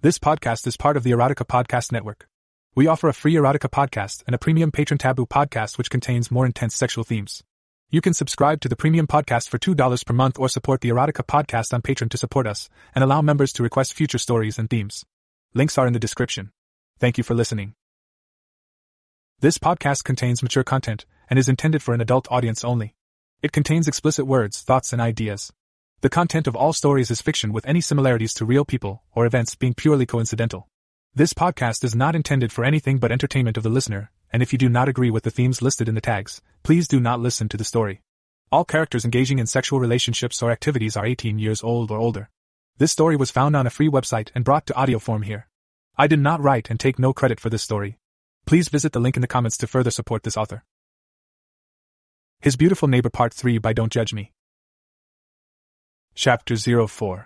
This podcast is part of the Erotica Podcast Network. We offer a free Erotica podcast and a premium patron taboo podcast which contains more intense sexual themes. You can subscribe to the premium podcast for $2 per month or support the Erotica Podcast on Patreon to support us and allow members to request future stories and themes. Links are in the description. Thank you for listening. This podcast contains mature content and is intended for an adult audience only. It contains explicit words, thoughts, and ideas. The content of all stories is fiction with any similarities to real people or events being purely coincidental. This podcast is not intended for anything but entertainment of the listener, and if you do not agree with the themes listed in the tags, please do not listen to the story. All characters engaging in sexual relationships or activities are 18 years old or older. This story was found on a free website and brought to audio form here. I did not write and take no credit for this story. Please visit the link in the comments to further support this author. His Beautiful Neighbor Part 3 by Don't Judge Me. Chapter 04.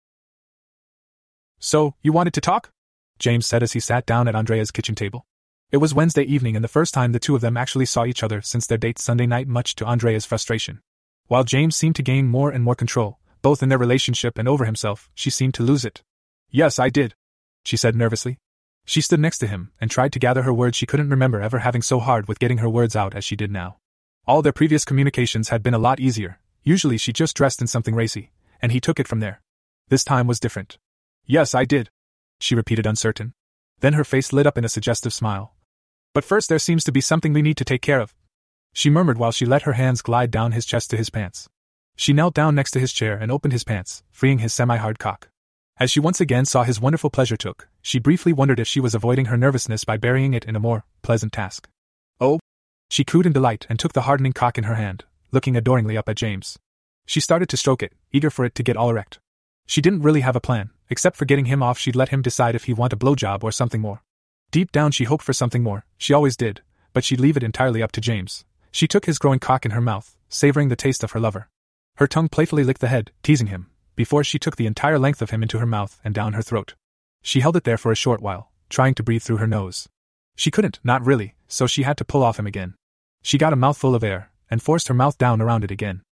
So, you wanted to talk? James said as he sat down at Andrea's kitchen table. It was Wednesday evening and the first time the two of them actually saw each other since their date Sunday night, much to Andrea's frustration. While James seemed to gain more and more control, both in their relationship and over himself, she seemed to lose it. Yes, I did, she said nervously. She stood next to him and tried to gather her words. She couldn't remember ever having so hard with getting her words out as she did now. All their previous communications had been a lot easier. Usually she just dressed in something racy, and he took it from there. This time was different. Yes, I did, she repeated uncertain. Then her face lit up in a suggestive smile. But first there seems to be something we need to take care of, she murmured while she let her hands glide down his chest to his pants. She knelt down next to his chair and opened his pants, freeing his semi-hard cock. As she once again saw his wonderful pleasure took, she briefly wondered if she was avoiding her nervousness by burying it in a more pleasant task. Oh, she cooed in delight and took the hardening cock in her hand, looking adoringly up at James. She started to stroke it, eager for it to get all erect. She didn't really have a plan, except for getting him off. She'd let him decide if he'd want a blowjob or something more. Deep down she hoped for something more, she always did, but she'd leave it entirely up to James. She took his growing cock in her mouth, savoring the taste of her lover. Her tongue playfully licked the head, teasing him, before she took the entire length of him into her mouth and down her throat. She held it there for a short while, trying to breathe through her nose. She couldn't, not really, so she had to pull off him again. She got a mouthful of air, and forced her mouth down around it again.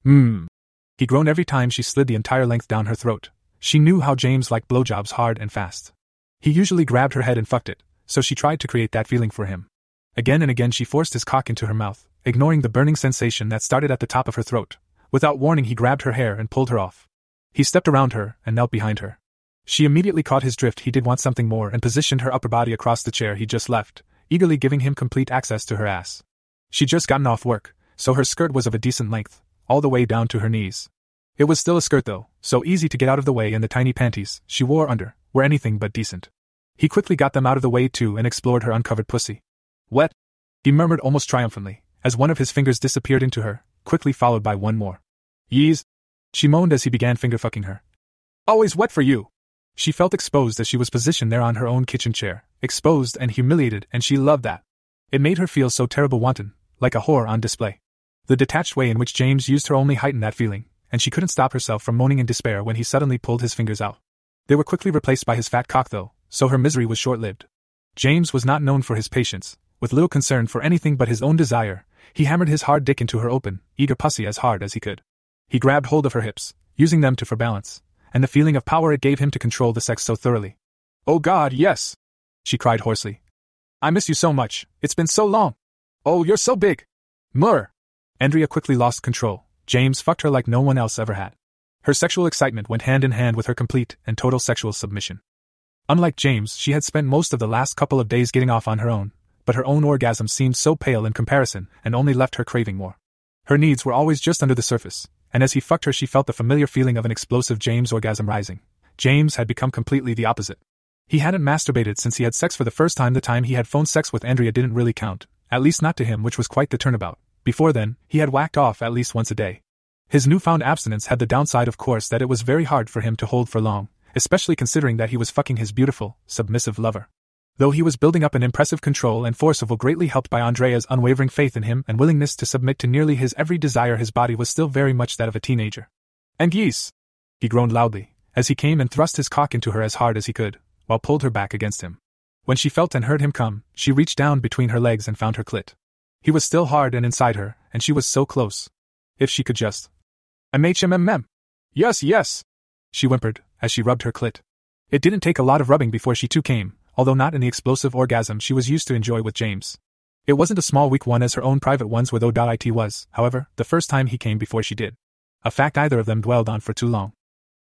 He groaned every time she slid the entire length down her throat. She knew how James liked blowjobs hard and fast. He usually grabbed her head and fucked it, so she tried to create that feeling for him. Again and again she forced his cock into her mouth, ignoring the burning sensation that started at the top of her throat. Without warning he grabbed her hair and pulled her off. He stepped around her and knelt behind her. She immediately caught his drift. He did want something more and positioned her upper body across the chair he just left, eagerly giving him complete access to her ass. She'd just gotten off work, so her skirt was of a decent length, all the way down to her knees. It was still a skirt though, so easy to get out of the way, and the tiny panties she wore under were anything but decent. He quickly got them out of the way too and explored her uncovered pussy. Wet? He murmured almost triumphantly, as one of his fingers disappeared into her, quickly followed by one more. Yeez, she moaned as he began finger-fucking her. Always wet for you! She felt exposed as she was positioned there on her own kitchen chair, exposed and humiliated, and she loved that. It made her feel so terrible wanton, like a whore on display. The detached way in which James used her only heightened that feeling, and she couldn't stop herself from moaning in despair when he suddenly pulled his fingers out. They were quickly replaced by his fat cock though, so her misery was short-lived. James was not known for his patience. With little concern for anything but his own desire, he hammered his hard dick into her open, eager pussy as hard as he could. He grabbed hold of her hips, using them for balance, and the feeling of power it gave him to control the sex so thoroughly. Oh God, yes! She cried hoarsely. I miss you so much, it's been so long! Oh, you're so big! Murr! Andrea quickly lost control. James fucked her like no one else ever had. Her sexual excitement went hand in hand with her complete and total sexual submission. Unlike James, she had spent most of the last couple of days getting off on her own, but her own orgasm seemed so pale in comparison and only left her craving more. Her needs were always just under the surface, and as he fucked her she felt the familiar feeling of an explosive James orgasm rising. James had become completely the opposite. He hadn't masturbated since he had sex for the first time. The time he had phone sex with Andrea didn't really count, at least not to him, which was quite the turnabout. Before then, he had whacked off at least once a day. His newfound abstinence had the downside, of course, that it was very hard for him to hold for long, especially considering that he was fucking his beautiful, submissive lover. Though he was building up an impressive control and forcible, greatly helped by Andrea's unwavering faith in him and willingness to submit to nearly his every desire, his body was still very much that of a teenager. And yes, he groaned loudly, as he came and thrust his cock into her as hard as he could, while pulled her back against him. When she felt and heard him come, she reached down between her legs and found her clit. He was still hard and inside her, and she was so close. If she could just... Yes, yes, she whimpered, as she rubbed her clit. It didn't take a lot of rubbing before she too came, although not in the explosive orgasm she was used to enjoy with James. It wasn't a small weak one as her own private ones with O.it was, however, the first time he came before she did. A fact either of them dwelled on for too long.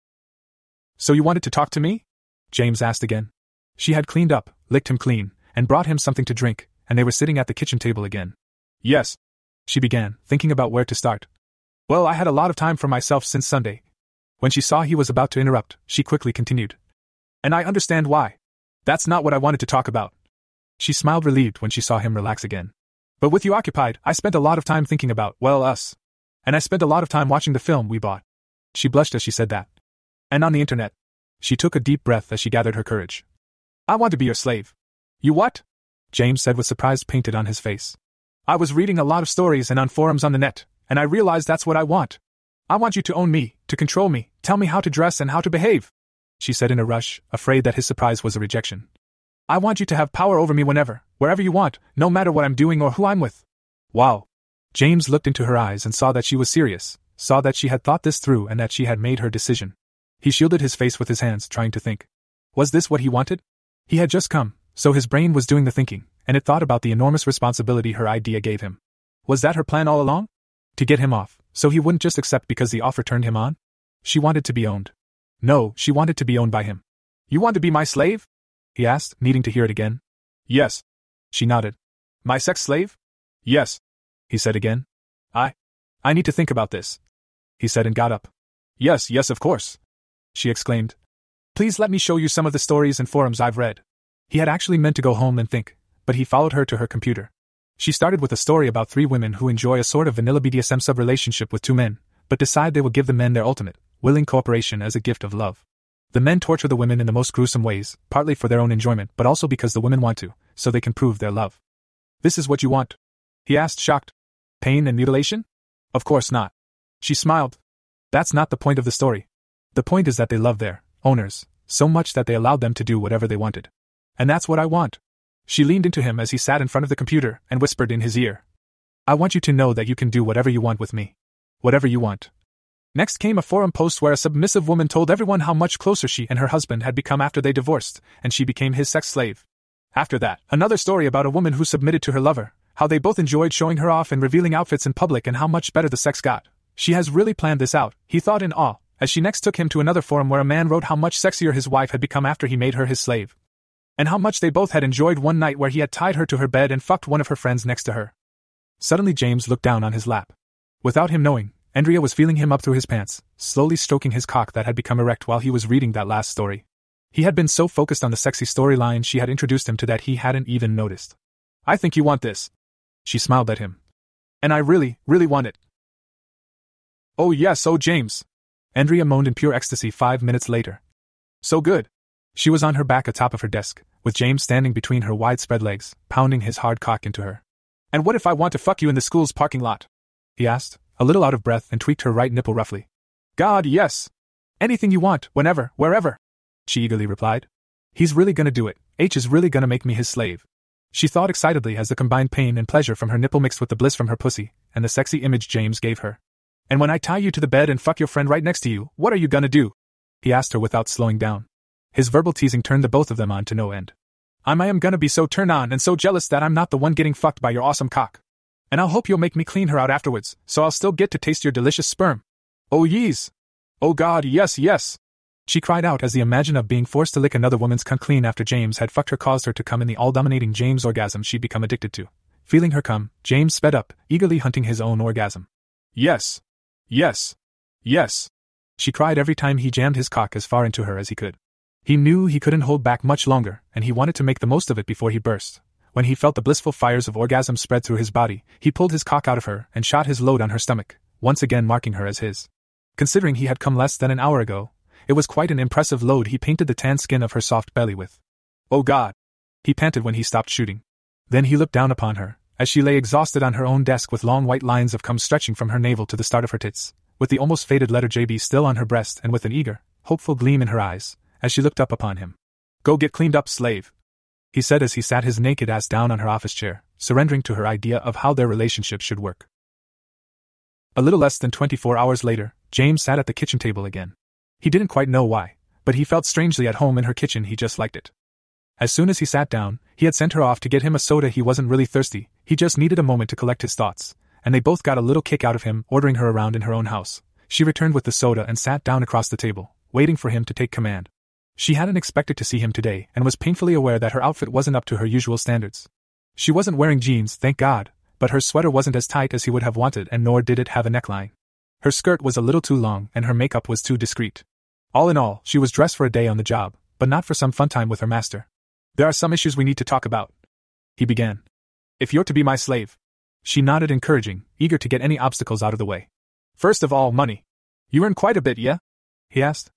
So you wanted to talk to me? James asked again. She had cleaned up, licked him clean, and brought him something to drink, and they were sitting at the kitchen table again. Yes, she began, thinking about where to start. Well, I had a lot of time for myself since Sunday. When she saw he was about to interrupt, she quickly continued. And I understand why. That's not what I wanted to talk about. She smiled relieved when she saw him relax again. But with you occupied, I spent a lot of time thinking about, well, us. And I spent a lot of time watching the film we bought. She blushed as she said that. And on the internet. She took a deep breath as she gathered her courage. I want to be your slave. You what? James said with surprise painted on his face. I was reading a lot of stories and on forums on the net, and I realized that's what I want. I want you to own me, to control me, tell me how to dress and how to behave, she said in a rush, afraid that his surprise was a rejection. I want you to have power over me whenever, wherever you want, no matter what I'm doing or who I'm with. Wow. James looked into her eyes and saw that she was serious, saw that she had thought this through and that she had made her decision. He shielded his face with his hands, trying to think. Was this what he wanted? He had just come, so his brain was doing the thinking, and it thought about the enormous responsibility her idea gave him. Was that her plan all along? To get him off, so he wouldn't just accept because the offer turned him on? She wanted to be owned. No, she wanted to be owned by him. You want to be my slave? He asked, needing to hear it again. Yes. She nodded. My sex slave? Yes. He said again. I need to think about this. He said and got up. Yes, of course. She exclaimed. Please let me show you some of the stories and forums I've read. He had actually meant to go home and think, but he followed her to her computer. She started with a story about 3 women who enjoy a sort of vanilla BDSM sub-relationship with 2 men, but decide they will give the men their ultimate, willing cooperation as a gift of love. The men torture the women in the most gruesome ways, partly for their own enjoyment but also because the women want to, so they can prove their love. This is what you want? He asked, shocked. Pain and mutilation? Of course not. She smiled. That's not the point of the story. The point is that they love their owners so much that they allowed them to do whatever they wanted. And that's what I want. She leaned into him as he sat in front of the computer and whispered in his ear. I want you to know that you can do whatever you want with me. Whatever you want. Next came a forum post where a submissive woman told everyone how much closer she and her husband had become after they divorced, and she became his sex slave. After that, another story about a woman who submitted to her lover, how they both enjoyed showing her off and revealing outfits in public and how much better the sex got. She has really planned this out, he thought in awe, as she next took him to another forum where a man wrote how much sexier his wife had become after he made her his slave. And how much they both had enjoyed one night where he had tied her to her bed and fucked one of her friends next to her. Suddenly James looked down on his lap. Without him knowing, Andrea was feeling him up through his pants, slowly stroking his cock that had become erect while he was reading that last story. He had been so focused on the sexy storyline she had introduced him to that he hadn't even noticed. I think you want this. She smiled at him. And I really want it. Oh yes, oh James. Andrea moaned in pure ecstasy 5 minutes later. So good. She was on her back atop of her desk, with James standing between her widespread legs, pounding his hard cock into her. And what if I want to fuck you in the school's parking lot? He asked, a little out of breath, and tweaked her right nipple roughly. God, yes. Anything you want, whenever, wherever. She eagerly replied. He's really gonna do it. H is really gonna make me his slave. She thought excitedly as the combined pain and pleasure from her nipple mixed with the bliss from her pussy, and the sexy image James gave her. And when I tie you to the bed and fuck your friend right next to you, what are you gonna do? He asked her without slowing down. His verbal teasing turned the both of them on to no end. I am gonna be so turned on and so jealous that I'm not the one getting fucked by your awesome cock. And I'll hope you'll make me clean her out afterwards, so I'll still get to taste your delicious sperm. Oh yees! Oh God, yes! She cried out as the imagine of being forced to lick another woman's cunt clean after James had fucked her caused her to come in the all-dominating James orgasm she'd become addicted to. Feeling her come, James sped up, eagerly hunting his own orgasm. Yes! She cried every time he jammed his cock as far into her as he could. He knew he couldn't hold back much longer, and he wanted to make the most of it before he burst. When he felt the blissful fires of orgasm spread through his body, he pulled his cock out of her and shot his load on her stomach, once again marking her as his. Considering he had come less than an hour ago, it was quite an impressive load he painted the tan skin of her soft belly with. Oh God! He panted when he stopped shooting. Then he looked down upon her, as she lay exhausted on her own desk with long white lines of cum stretching from her navel to the start of her tits, with the almost faded letter JB still on her breast and with an eager, hopeful gleam in her eyes, as she looked up upon him. Go get cleaned up, slave, he said as he sat his naked ass down on her office chair, surrendering to her idea of how their relationship should work. A little less than 24 hours later, James sat at the kitchen table again. He didn't quite know why, but he felt strangely at home in her kitchen. He just liked it. As soon as he sat down, he had sent her off to get him a soda. He wasn't really thirsty, he just needed a moment to collect his thoughts, and they both got a little kick out of him ordering her around in her own house. She returned with the soda and sat down across the table, waiting for him to take command. She hadn't expected to see him today and was painfully aware that her outfit wasn't up to her usual standards. She wasn't wearing jeans, thank God, but her sweater wasn't as tight as he would have wanted, and nor did it have a neckline. Her skirt was a little too long and her makeup was too discreet. All in all, she was dressed for a day on the job, but not for some fun time with her master. "There are some issues we need to talk about," he began. "If you're to be my slave." She nodded, encouraging, eager to get any obstacles out of the way. "First of all, money. You earn quite a bit, yeah?" he asked.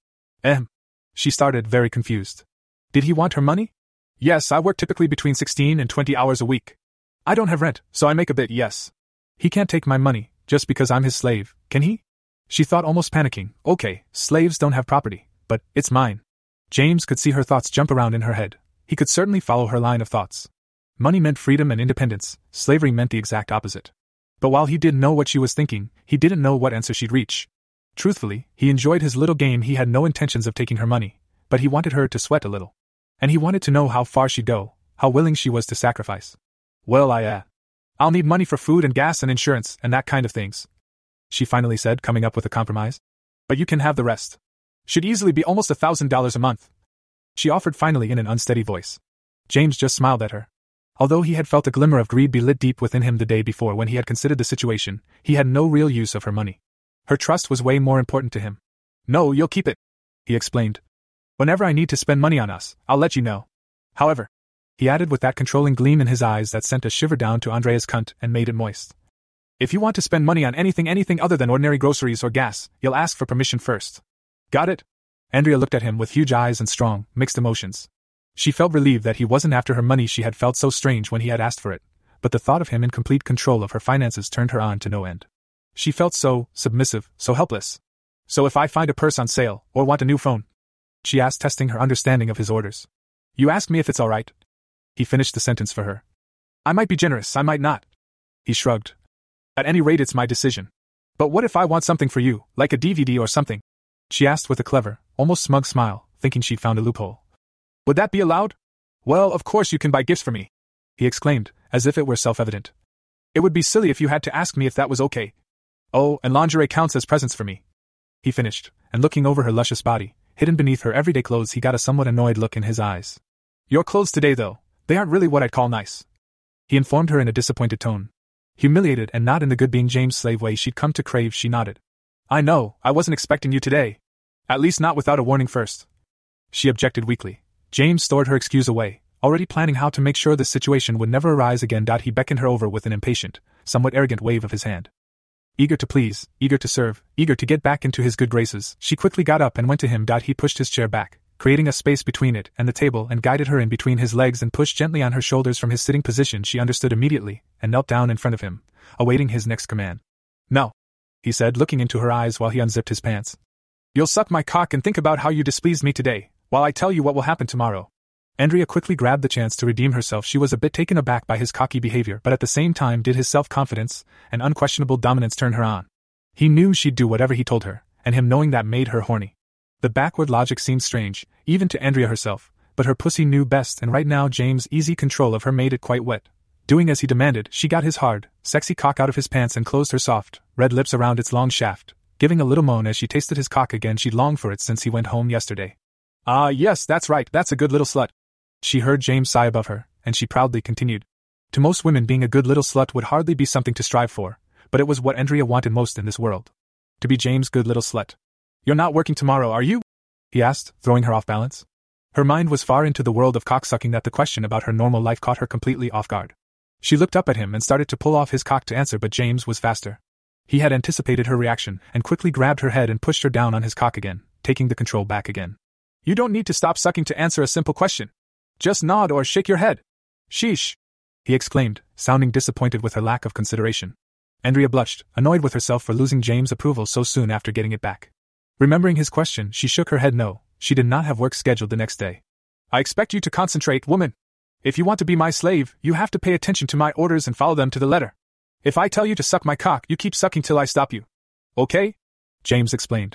She started, very confused. Did he want her money? "Yes, I work typically between 16 and 20 hours a week. I don't have rent, so I make a bit, yes." "He can't take my money, just because I'm his slave, can he?" She thought, almost panicking. Okay, slaves don't have property, but it's mine. James could see her thoughts jump around in her head. He could certainly follow her line of thoughts. Money meant freedom and independence, slavery meant the exact opposite. But while he didn't know what she was thinking, he didn't know what answer she'd reach. Truthfully, he enjoyed his little game. He had no intentions of taking her money, but he wanted her to sweat a little. And he wanted to know how far she'd go, how willing she was to sacrifice. "Well, I'll need money for food and gas and insurance and that kind of things," she finally said, coming up with a compromise. "But you can have the rest. Should easily be almost $1,000 a month," she offered finally in an unsteady voice. James just smiled at her. Although he had felt a glimmer of greed be lit deep within him the day before when he had considered the situation, he had no real use of her money. Her trust was way more important to him. "No, you'll keep it," he explained. "Whenever I need to spend money on us, I'll let you know. However," he added with that controlling gleam in his eyes that sent a shiver down to Andrea's cunt and made it moist, "if you want to spend money on anything other than ordinary groceries or gas, you'll ask for permission first. Got it?" Andrea looked at him with huge eyes and strong, mixed emotions. She felt relieved that he wasn't after her money. She had felt so strange when he had asked for it, but the thought of him in complete control of her finances turned her on to no end. She felt so submissive, so helpless. "So if I find a purse on sale, or want a new phone?" she asked, testing her understanding of his orders. "You asked me if it's all right." He finished the sentence for her. "I might be generous, I might not." He shrugged. "At any rate, it's my decision. But what if I want something for you, like a DVD or something?" she asked with a clever, almost smug smile, thinking she'd found a loophole. "Would that be allowed?" "Well, of course you can buy gifts for me," he exclaimed, as if it were self-evident. "It would be silly if you had to ask me if that was okay. Oh, and lingerie counts as presents for me," he finished, and looking over her luscious body, hidden beneath her everyday clothes, he got a somewhat annoyed look in his eyes. "Your clothes today, though, they aren't really what I'd call nice," he informed her in a disappointed tone. Humiliated and not in the good being James' slave way she'd come to crave, she nodded. "I know, I wasn't expecting you today. At least not without a warning first," she objected weakly. James stored her excuse away, already planning how to make sure this situation would never arise again. He beckoned her over with an impatient, somewhat arrogant wave of his hand. Eager to please, eager to serve, eager to get back into his good graces, she quickly got up and went to him. He pushed his chair back, creating a space between it and the table, and guided her in between his legs and pushed gently on her shoulders from his sitting position. She understood immediately, and knelt down in front of him, awaiting his next command. "No," he said, looking into her eyes while he unzipped his pants. "You'll suck my cock and think about how you displeased me today, while I tell you what will happen tomorrow." Andrea quickly grabbed the chance to redeem herself. She was a bit taken aback by his cocky behavior, but at the same time did his self-confidence and unquestionable dominance turn her on. He knew she'd do whatever he told her, and him knowing that made her horny. The backward logic seemed strange, even to Andrea herself, but her pussy knew best, and right now James' easy control of her made it quite wet. Doing as he demanded, she got his hard, sexy cock out of his pants and closed her soft, red lips around its long shaft, giving a little moan as she tasted his cock again. She'd longed for it since he went home yesterday. "Ah, yes, that's right, that's a good little slut," she heard James sigh above her, and she proudly continued. To most women, being a good little slut would hardly be something to strive for, but it was what Andrea wanted most in this world. To be James' good little slut. "You're not working tomorrow, are you?" he asked, throwing her off balance. Her mind was far into the world of cocksucking that the question about her normal life caught her completely off guard. She looked up at him and started to pull off his cock to answer, but James was faster. He had anticipated her reaction and quickly grabbed her head and pushed her down on his cock again, taking the control back again. "You don't need to stop sucking to answer a simple question. Just nod or shake your head." "Sheesh," he exclaimed, sounding disappointed with her lack of consideration. Andrea blushed, annoyed with herself for losing James' approval so soon after getting it back. Remembering his question, she shook her head no, she did not have work scheduled the next day. "I expect you to concentrate, woman. If you want to be my slave, you have to pay attention to my orders and follow them to the letter. If I tell you to suck my cock, you keep sucking till I stop you. Okay?" James explained.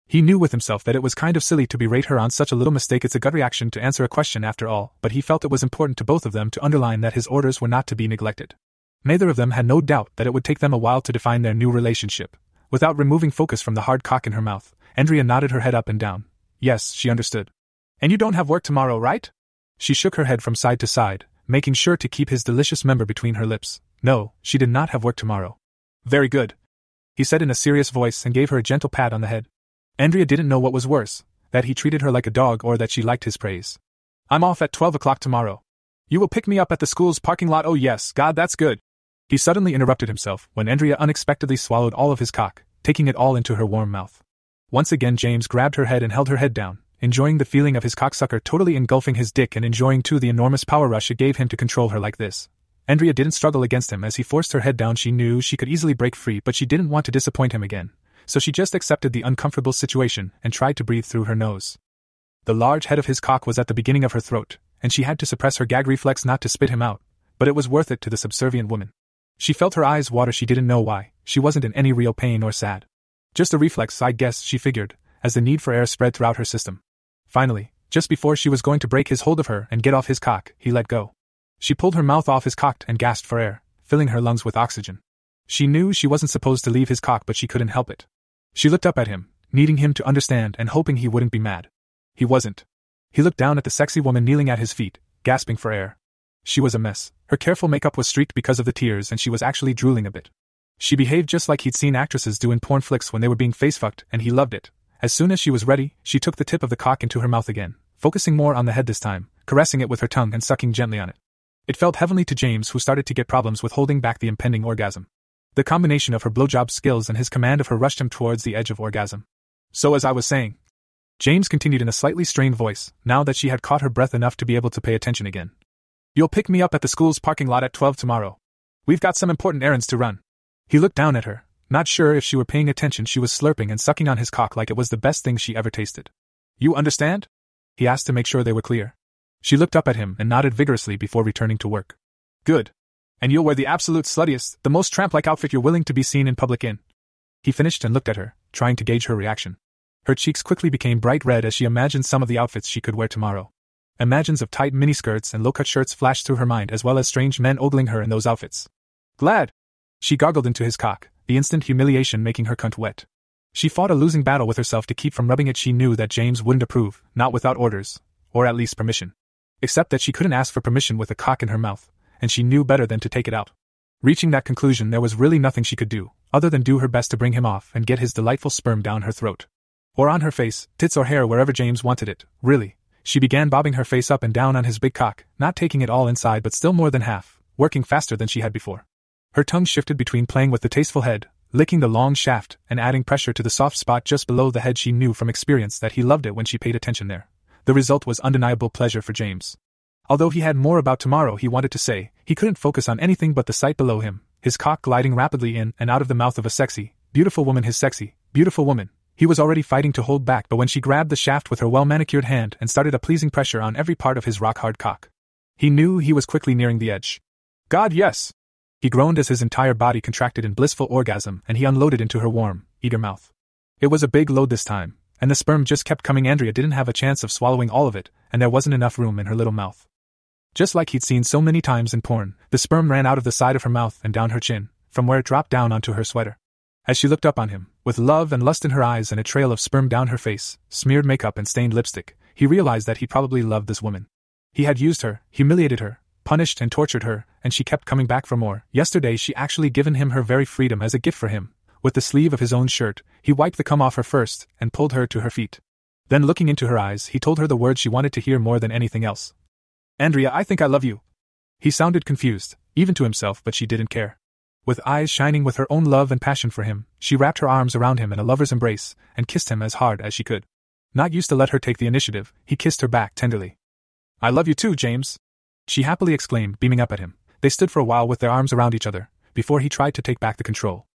He knew with himself that it was kind of silly to berate her on such a little mistake. It's a gut reaction to answer a question after all, but he felt it was important to both of them to underline that his orders were not to be neglected. Neither of them had no doubt that it would take them a while to define their new relationship. Without removing focus from the hard cock in her mouth, Andrea nodded her head up and down. Yes, she understood. And you don't have work tomorrow, right? She shook her head from side to side, making sure to keep his delicious member between her lips. No, she did not have work tomorrow. Very good, he said in a serious voice and gave her a gentle pat on the head. Andrea didn't know what was worse, that he treated her like a dog or that she liked his praise. I'm off at 12 o'clock tomorrow. You will pick me up at the school's parking lot. Oh yes, God, that's good. He suddenly interrupted himself when Andrea unexpectedly swallowed all of his cock, taking it all into her warm mouth. Once again James grabbed her head and held her head down, enjoying the feeling of his cocksucker totally engulfing his dick and enjoying too the enormous power rush it gave him to control her like this. Andrea didn't struggle against him as he forced her head down. She knew she could easily break free, but she didn't want to disappoint him again, so she just accepted the uncomfortable situation and tried to breathe through her nose. The large head of his cock was at the beginning of her throat, and she had to suppress her gag reflex not to spit him out, but it was worth it to the subservient woman. She felt her eyes water. She didn't know why. She wasn't in any real pain or sad. Just a reflex, I guess, she figured, as the need for air spread throughout her system. Finally, just before she was going to break his hold of her and get off his cock, he let go. She pulled her mouth off his cock and gasped for air, filling her lungs with oxygen. She knew she wasn't supposed to leave his cock, but she couldn't help it. She looked up at him, needing him to understand and hoping he wouldn't be mad. He wasn't. He looked down at the sexy woman kneeling at his feet, gasping for air. She was a mess. Her careful makeup was streaked because of the tears and she was actually drooling a bit. She behaved just like he'd seen actresses do in porn flicks when they were being face-fucked, and he loved it. As soon as she was ready, she took the tip of the cock into her mouth again, focusing more on the head this time, caressing it with her tongue and sucking gently on it. It felt heavenly to James, who started to get problems with holding back the impending orgasm. The combination of her blowjob skills and his command of her rushed him towards the edge of orgasm. So as I was saying, James continued in a slightly strained voice, now that she had caught her breath enough to be able to pay attention again. You'll pick me up at the school's parking lot at 12 tomorrow. We've got some important errands to run. He looked down at her, not sure if she were paying attention. She was slurping and sucking on his cock like it was the best thing she ever tasted. You understand? He asked to make sure they were clear. She looked up at him and nodded vigorously before returning to work. Good. And you'll wear the absolute sluttiest, the most tramp-like outfit you're willing to be seen in public in. He finished and looked at her, trying to gauge her reaction. Her cheeks quickly became bright red as she imagined some of the outfits she could wear tomorrow. Images of tight miniskirts and low-cut shirts flashed through her mind, as well as strange men ogling her in those outfits. Glad. She gargled into his cock, the instant humiliation making her cunt wet. She fought a losing battle with herself to keep from rubbing it. She knew that James wouldn't approve, not without orders, or at least permission. Except that she couldn't ask for permission with a cock in her mouth, and she knew better than to take it out. Reaching that conclusion, there was really nothing she could do, other than do her best to bring him off and get his delightful sperm down her throat. Or on her face, tits or hair, wherever James wanted it, really. She began bobbing her face up and down on his big cock, not taking it all inside but still more than half, working faster than she had before. Her tongue shifted between playing with the tasteful head, licking the long shaft, and adding pressure to the soft spot just below the head. She knew from experience that he loved it when she paid attention there. The result was undeniable pleasure for James. Although he had more about tomorrow he wanted to say, he couldn't focus on anything but the sight below him, his cock gliding rapidly in and out of the mouth of a sexy, beautiful woman. His sexy, beautiful woman. He was already fighting to hold back, but when she grabbed the shaft with her well-manicured hand and started a pleasing pressure on every part of his rock-hard cock, he knew he was quickly nearing the edge. God, yes! He groaned as his entire body contracted in blissful orgasm and he unloaded into her warm, eager mouth. It was a big load this time, and the sperm just kept coming. Andrea didn't have a chance of swallowing all of it, and there wasn't enough room in her little mouth. Just like he'd seen so many times in porn, the sperm ran out of the side of her mouth and down her chin, from where it dropped down onto her sweater. As she looked up on him, with love and lust in her eyes and a trail of sperm down her face, smeared makeup and stained lipstick, he realized that he probably loved this woman. He had used her, humiliated her, punished and tortured her, and she kept coming back for more. Yesterday she actually given him her very freedom as a gift for him. With the sleeve of his own shirt, he wiped the cum off her first and pulled her to her feet. Then looking into her eyes, he told her the words she wanted to hear more than anything else. Andrea, I think I love you. He sounded confused, even to himself, but she didn't care. With eyes shining with her own love and passion for him, she wrapped her arms around him in a lover's embrace and kissed him as hard as she could. Not used to let her take the initiative, he kissed her back tenderly. I love you too, James, she happily exclaimed, beaming up at him. They stood for a while with their arms around each other, before he tried to take back the control.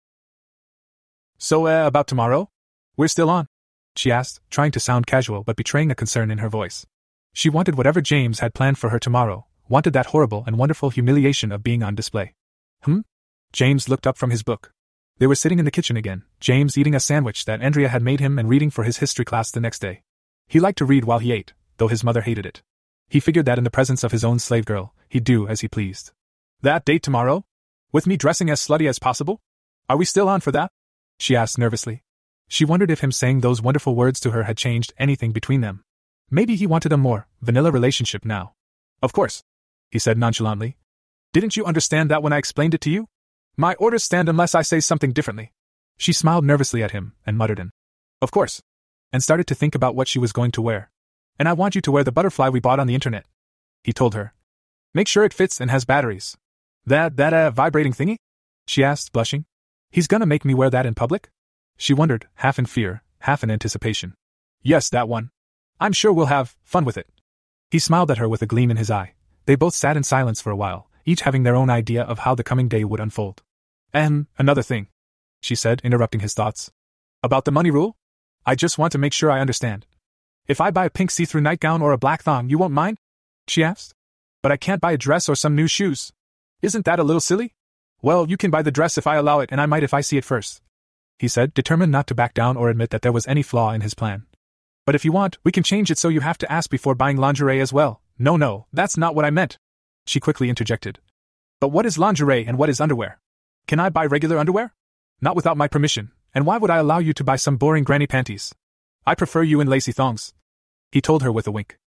So, about tomorrow? We're still on? She asked, trying to sound casual but betraying a concern in her voice. She wanted whatever James had planned for her tomorrow, wanted that horrible and wonderful humiliation of being on display. James looked up from his book. They were sitting in the kitchen again, James eating a sandwich that Andrea had made him and reading for his history class the next day. He liked to read while he ate, though his mother hated it. He figured that in the presence of his own slave girl, he'd do as he pleased. That date tomorrow? With me dressing as slutty as possible? Are we still on for that? She asked nervously. She wondered if him saying those wonderful words to her had changed anything between them. Maybe he wanted a more vanilla relationship now. Of course, he said nonchalantly. Didn't you understand that when I explained it to you? My orders stand unless I say something differently. She smiled nervously at him and muttered an, of course, and started to think about what she was going to wear. And I want you to wear the butterfly we bought on the internet, he told her. Make sure it fits and has batteries. That vibrating thingy? She asked, blushing. He's gonna make me wear that in public? She wondered, half in fear, half in anticipation. Yes, that one. I'm sure we'll have fun with it. He smiled at her with a gleam in his eye. They both sat in silence for a while, each having their own idea of how the coming day would unfold. Another thing, she said, interrupting his thoughts. About the money rule? I just want to make sure I understand. If I buy a pink see-through nightgown or a black thong, you won't mind? She asked. But I can't buy a dress or some new shoes. Isn't that a little silly? Well, you can buy the dress if I allow it, and I might if I see it first, he said, determined not to back down or admit that there was any flaw in his plan. But if you want, we can change it so you have to ask before buying lingerie as well. No, that's not what I meant, she quickly interjected. But what is lingerie and what is underwear? Can I buy regular underwear? Not without my permission, and why would I allow you to buy some boring granny panties? I prefer you in lacy thongs, he told her with a wink.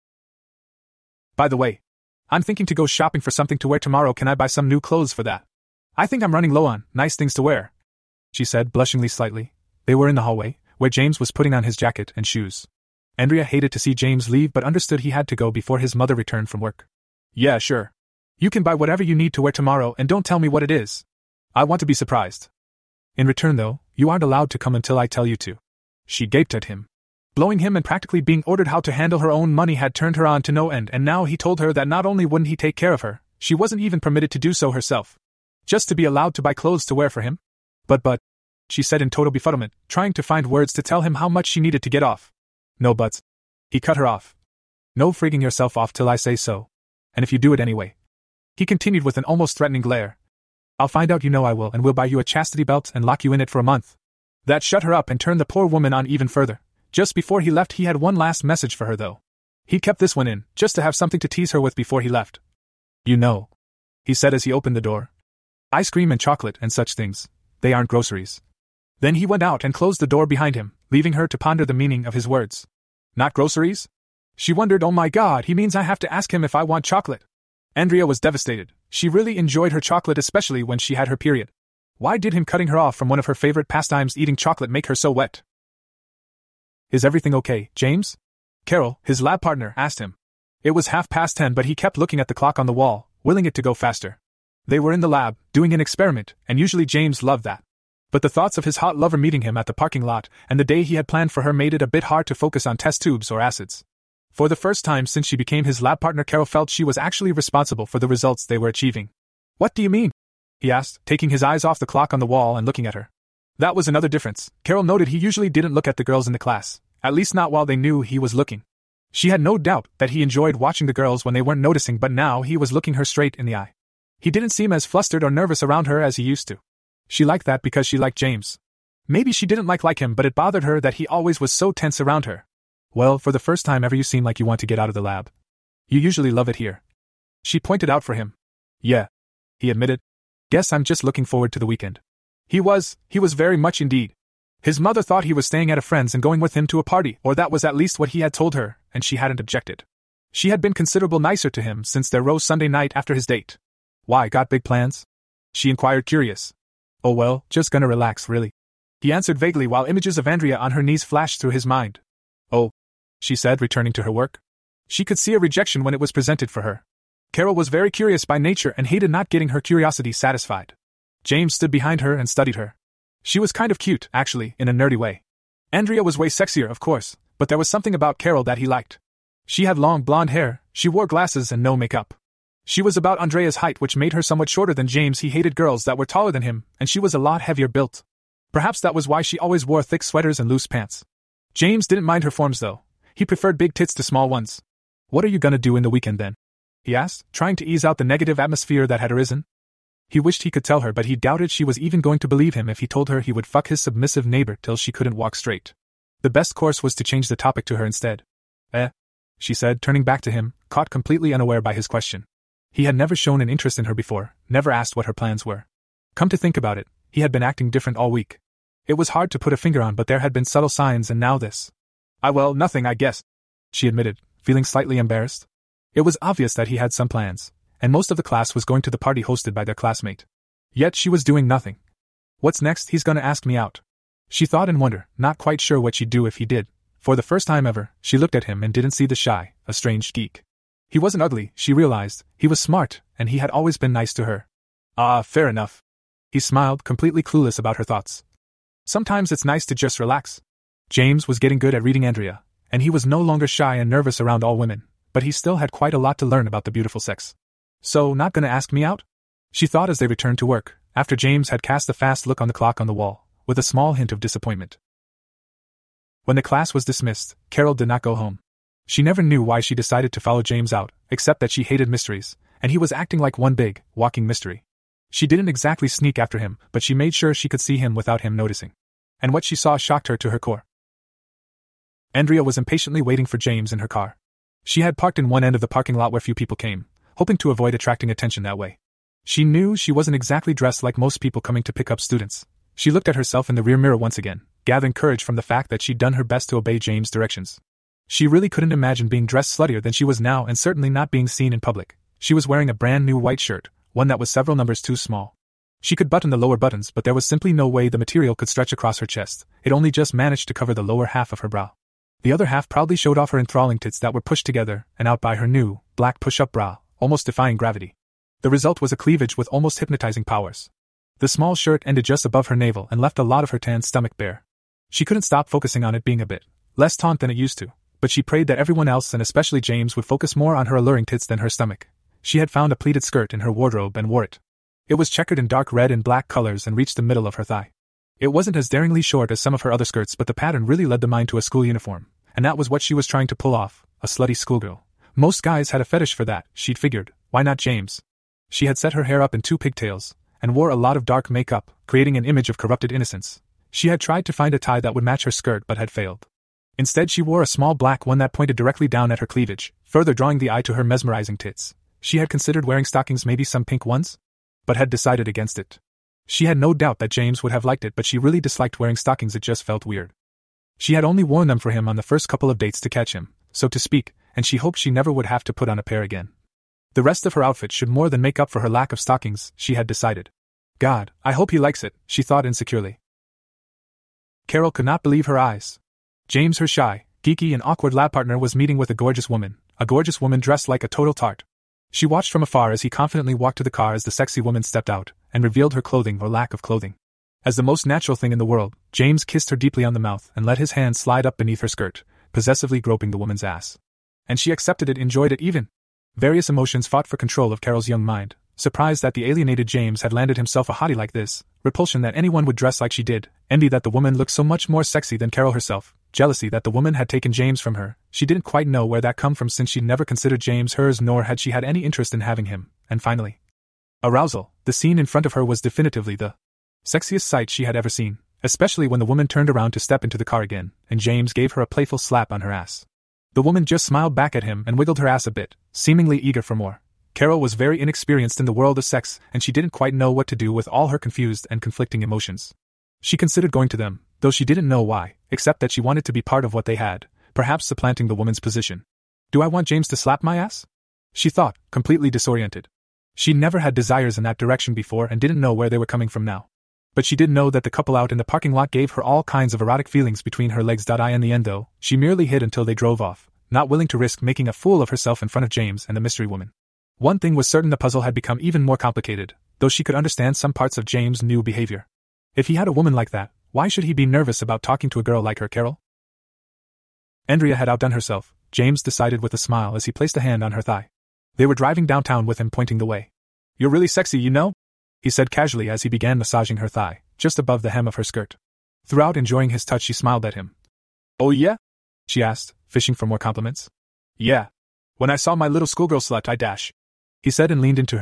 By the way, I'm thinking to go shopping for something to wear tomorrow. Can I buy some new clothes for that? I think I'm running low on nice things to wear, she said, blushingly slightly. They were in the hallway, where James was putting on his jacket and shoes. Andrea hated to see James leave but understood he had to go before his mother returned from work. Yeah, sure. You can buy whatever you need to wear tomorrow and don't tell me what it is. I want to be surprised. In return, though, you aren't allowed to come until I tell you to. She gaped at him. Blowing him and practically being ordered how to handle her own money had turned her on to no end, and now he told her that not only wouldn't he take care of her, she wasn't even permitted to do so herself. Just to be allowed to buy clothes to wear for him? But, she said in total befuddlement, trying to find words to tell him how much she needed to get off. No buts. He cut her off. No frigging yourself off till I say so. And if you do it anyway. He continued with an almost threatening glare. I'll find out, you know I will, and we'll buy you a chastity belt and lock you in it for a month. That shut her up and turned the poor woman on even further. Just before he left, he had one last message for her, though. He kept this one in, just to have something to tease her with before he left. You know, he said as he opened the door. Ice cream and chocolate and such things, they aren't groceries. Then he went out and closed the door behind him, leaving her to ponder the meaning of his words. Not groceries? She wondered, oh my God, he means I have to ask him if I want chocolate. Andrea was devastated. She really enjoyed her chocolate, especially when she had her period. Why did him cutting her off from one of her favorite pastimes, eating chocolate, make her so wet? Is everything okay, James? Carol, his lab partner, asked him. It was 10:30, but he kept looking at the clock on the wall, willing it to go faster. They were in the lab, doing an experiment, and usually James loved that. But the thoughts of his hot lover meeting him at the parking lot, and the day he had planned for her made it a bit hard to focus on test tubes or acids. For the first time since she became his lab partner, Carol felt she was actually responsible for the results they were achieving. What do you mean? He asked, taking his eyes off the clock on the wall and looking at her. That was another difference. Carol noted he usually didn't look at the girls in the class, at least not while they knew he was looking. She had no doubt that he enjoyed watching the girls when they weren't noticing, but now he was looking her straight in the eye. He didn't seem as flustered or nervous around her as he used to. She liked that because she liked James. Maybe she didn't like him, but it bothered her that he always was so tense around her. Well, for the first time ever, you seem like you want to get out of the lab. You usually love it here. She pointed out for him. Yeah, he admitted. Guess I'm just looking forward to the weekend. He was very much indeed. His mother thought he was staying at a friend's and going with him to a party, or that was at least what he had told her, and she hadn't objected. She had been considerable nicer to him since their rose Sunday night after his date. Why, got big plans? She inquired, curious. Oh well, just gonna relax, really. He answered vaguely while images of Andrea on her knees flashed through his mind. Oh, she said, returning to her work. She could see a rejection when it was presented for her. Carol was very curious by nature and hated not getting her curiosity satisfied. James stood behind her and studied her. She was kind of cute, actually, in a nerdy way. Andrea was way sexier, of course, but there was something about Carol that he liked. She had long blonde hair, she wore glasses and no makeup. She was about Andrea's height, which made her somewhat shorter than James. He hated girls that were taller than him, and she was a lot heavier built. Perhaps that was why she always wore thick sweaters and loose pants. James didn't mind her forms, though. He preferred big tits to small ones. What are you gonna do in the weekend then? He asked, trying to ease out the negative atmosphere that had arisen. He wished he could tell her, but he doubted she was even going to believe him if he told her he would fuck his submissive neighbor till she couldn't walk straight. The best course was to change the topic to her instead. She said, turning back to him, caught completely unaware by his question. He had never shown an interest in her before, never asked what her plans were. Come to think about it, he had been acting different all week. It was hard to put a finger on, but there had been subtle signs, and now this. Well, nothing, I guess, she admitted, feeling slightly embarrassed. It was obvious that he had some plans, and most of the class was going to the party hosted by their classmate. Yet she was doing nothing. What's next? He's gonna ask me out. She thought in wonder, not quite sure what she'd do if he did. For the first time ever, she looked at him and didn't see the shy, estranged geek. He wasn't ugly, she realized, he was smart, and he had always been nice to her. Fair enough. He smiled, completely clueless about her thoughts. Sometimes it's nice to just relax. James was getting good at reading Andrea, and he was no longer shy and nervous around all women, but he still had quite a lot to learn about the beautiful sex. So, not gonna ask me out? She thought as they returned to work, after James had cast a fast look on the clock on the wall, with a small hint of disappointment. When the class was dismissed, Carol did not go home. She never knew why she decided to follow James out, except that she hated mysteries, and he was acting like one big, walking mystery. She didn't exactly sneak after him, but she made sure she could see him without him noticing. And what she saw shocked her to her core. Andrea was impatiently waiting for James in her car. She had parked in one end of the parking lot where few people came, hoping to avoid attracting attention that way. She knew she wasn't exactly dressed like most people coming to pick up students. She looked at herself in the rear mirror once again, gathering courage from the fact that she'd done her best to obey James' directions. She really couldn't imagine being dressed sluttier than she was now, and certainly not being seen in public. She was wearing a brand new white shirt, one that was several numbers too small. She could button the lower buttons, but there was simply no way the material could stretch across her chest. It only just managed to cover the lower half of her brow. The other half proudly showed off her enthralling tits that were pushed together and out by her new, black push-up bra, almost defying gravity. The result was a cleavage with almost hypnotizing powers. The small shirt ended just above her navel and left a lot of her tan stomach bare. She couldn't stop focusing on it being a bit less taut than it used to, but she prayed that everyone else and especially James would focus more on her alluring tits than her stomach. She had found a pleated skirt in her wardrobe and wore it. It was checkered in dark red and black colors and reached the middle of her thigh. It wasn't as daringly short as some of her other skirts, but the pattern really led the mind to a school uniform, and that was what she was trying to pull off, a slutty schoolgirl. Most guys had a fetish for that, she'd figured, why not James? She had set her hair up in 2 pigtails, and wore a lot of dark makeup, creating an image of corrupted innocence. She had tried to find a tie that would match her skirt but had failed. Instead she wore a small black one that pointed directly down at her cleavage, further drawing the eye to her mesmerizing tits. She had considered wearing stockings, maybe some pink ones, but had decided against it. She had no doubt that James would have liked it, but she really disliked wearing stockings, it just felt weird. She had only worn them for him on the first couple of dates to catch him, so to speak, and she hoped she never would have to put on a pair again. The rest of her outfit should more than make up for her lack of stockings, she had decided. God, I hope he likes it, she thought insecurely. Carol could not believe her eyes. James, her shy, geeky and awkward lab partner, was meeting with a gorgeous woman dressed like a total tart. She watched from afar as he confidently walked to the car as the sexy woman stepped out and revealed her clothing or lack of clothing. As the most natural thing in the world, James kissed her deeply on the mouth and let his hand slide up beneath her skirt, possessively groping the woman's ass. And she accepted it, enjoyed it even. Various emotions fought for control of Carol's young mind. Surprise that the alienated James had landed himself a hottie like this, repulsion that anyone would dress like she did, envy that the woman looked so much more sexy than Carol herself, jealousy that the woman had taken James from her. She didn't quite know where that come from, since she'd never considered James hers, nor had she had any interest in having him. And finally, arousal. The scene in front of her was definitively the sexiest sight she had ever seen, especially when the woman turned around to step into the car again, and James gave her a playful slap on her ass. The woman just smiled back at him and wiggled her ass a bit, seemingly eager for more. Carol was very inexperienced in the world of sex, and she didn't quite know what to do with all her confused and conflicting emotions. She considered going to them, though she didn't know why, except that she wanted to be part of what they had, perhaps supplanting the woman's position. Do I want James to slap my ass? She thought, completely disoriented. She never had desires in that direction before and didn't know where they were coming from now. But she did know that the couple out in the parking lot gave her all kinds of erotic feelings between her legs. In the end, though, she merely hid until they drove off, not willing to risk making a fool of herself in front of James and the mystery woman. One thing was certain: the puzzle had become even more complicated, though she could understand some parts of James' new behavior. If he had a woman like that, why should he be nervous about talking to a girl like her, Carol? Andrea had outdone herself, James decided with a smile as he placed a hand on her thigh. They were driving downtown with him pointing the way. You're really sexy, you know? He said casually as he began massaging her thigh, just above the hem of her skirt. Throughout enjoying his touch, she smiled at him. Oh yeah? She asked, fishing for more compliments. Yeah. When I saw my little schoolgirl slut, I dash. He said and leaned into her,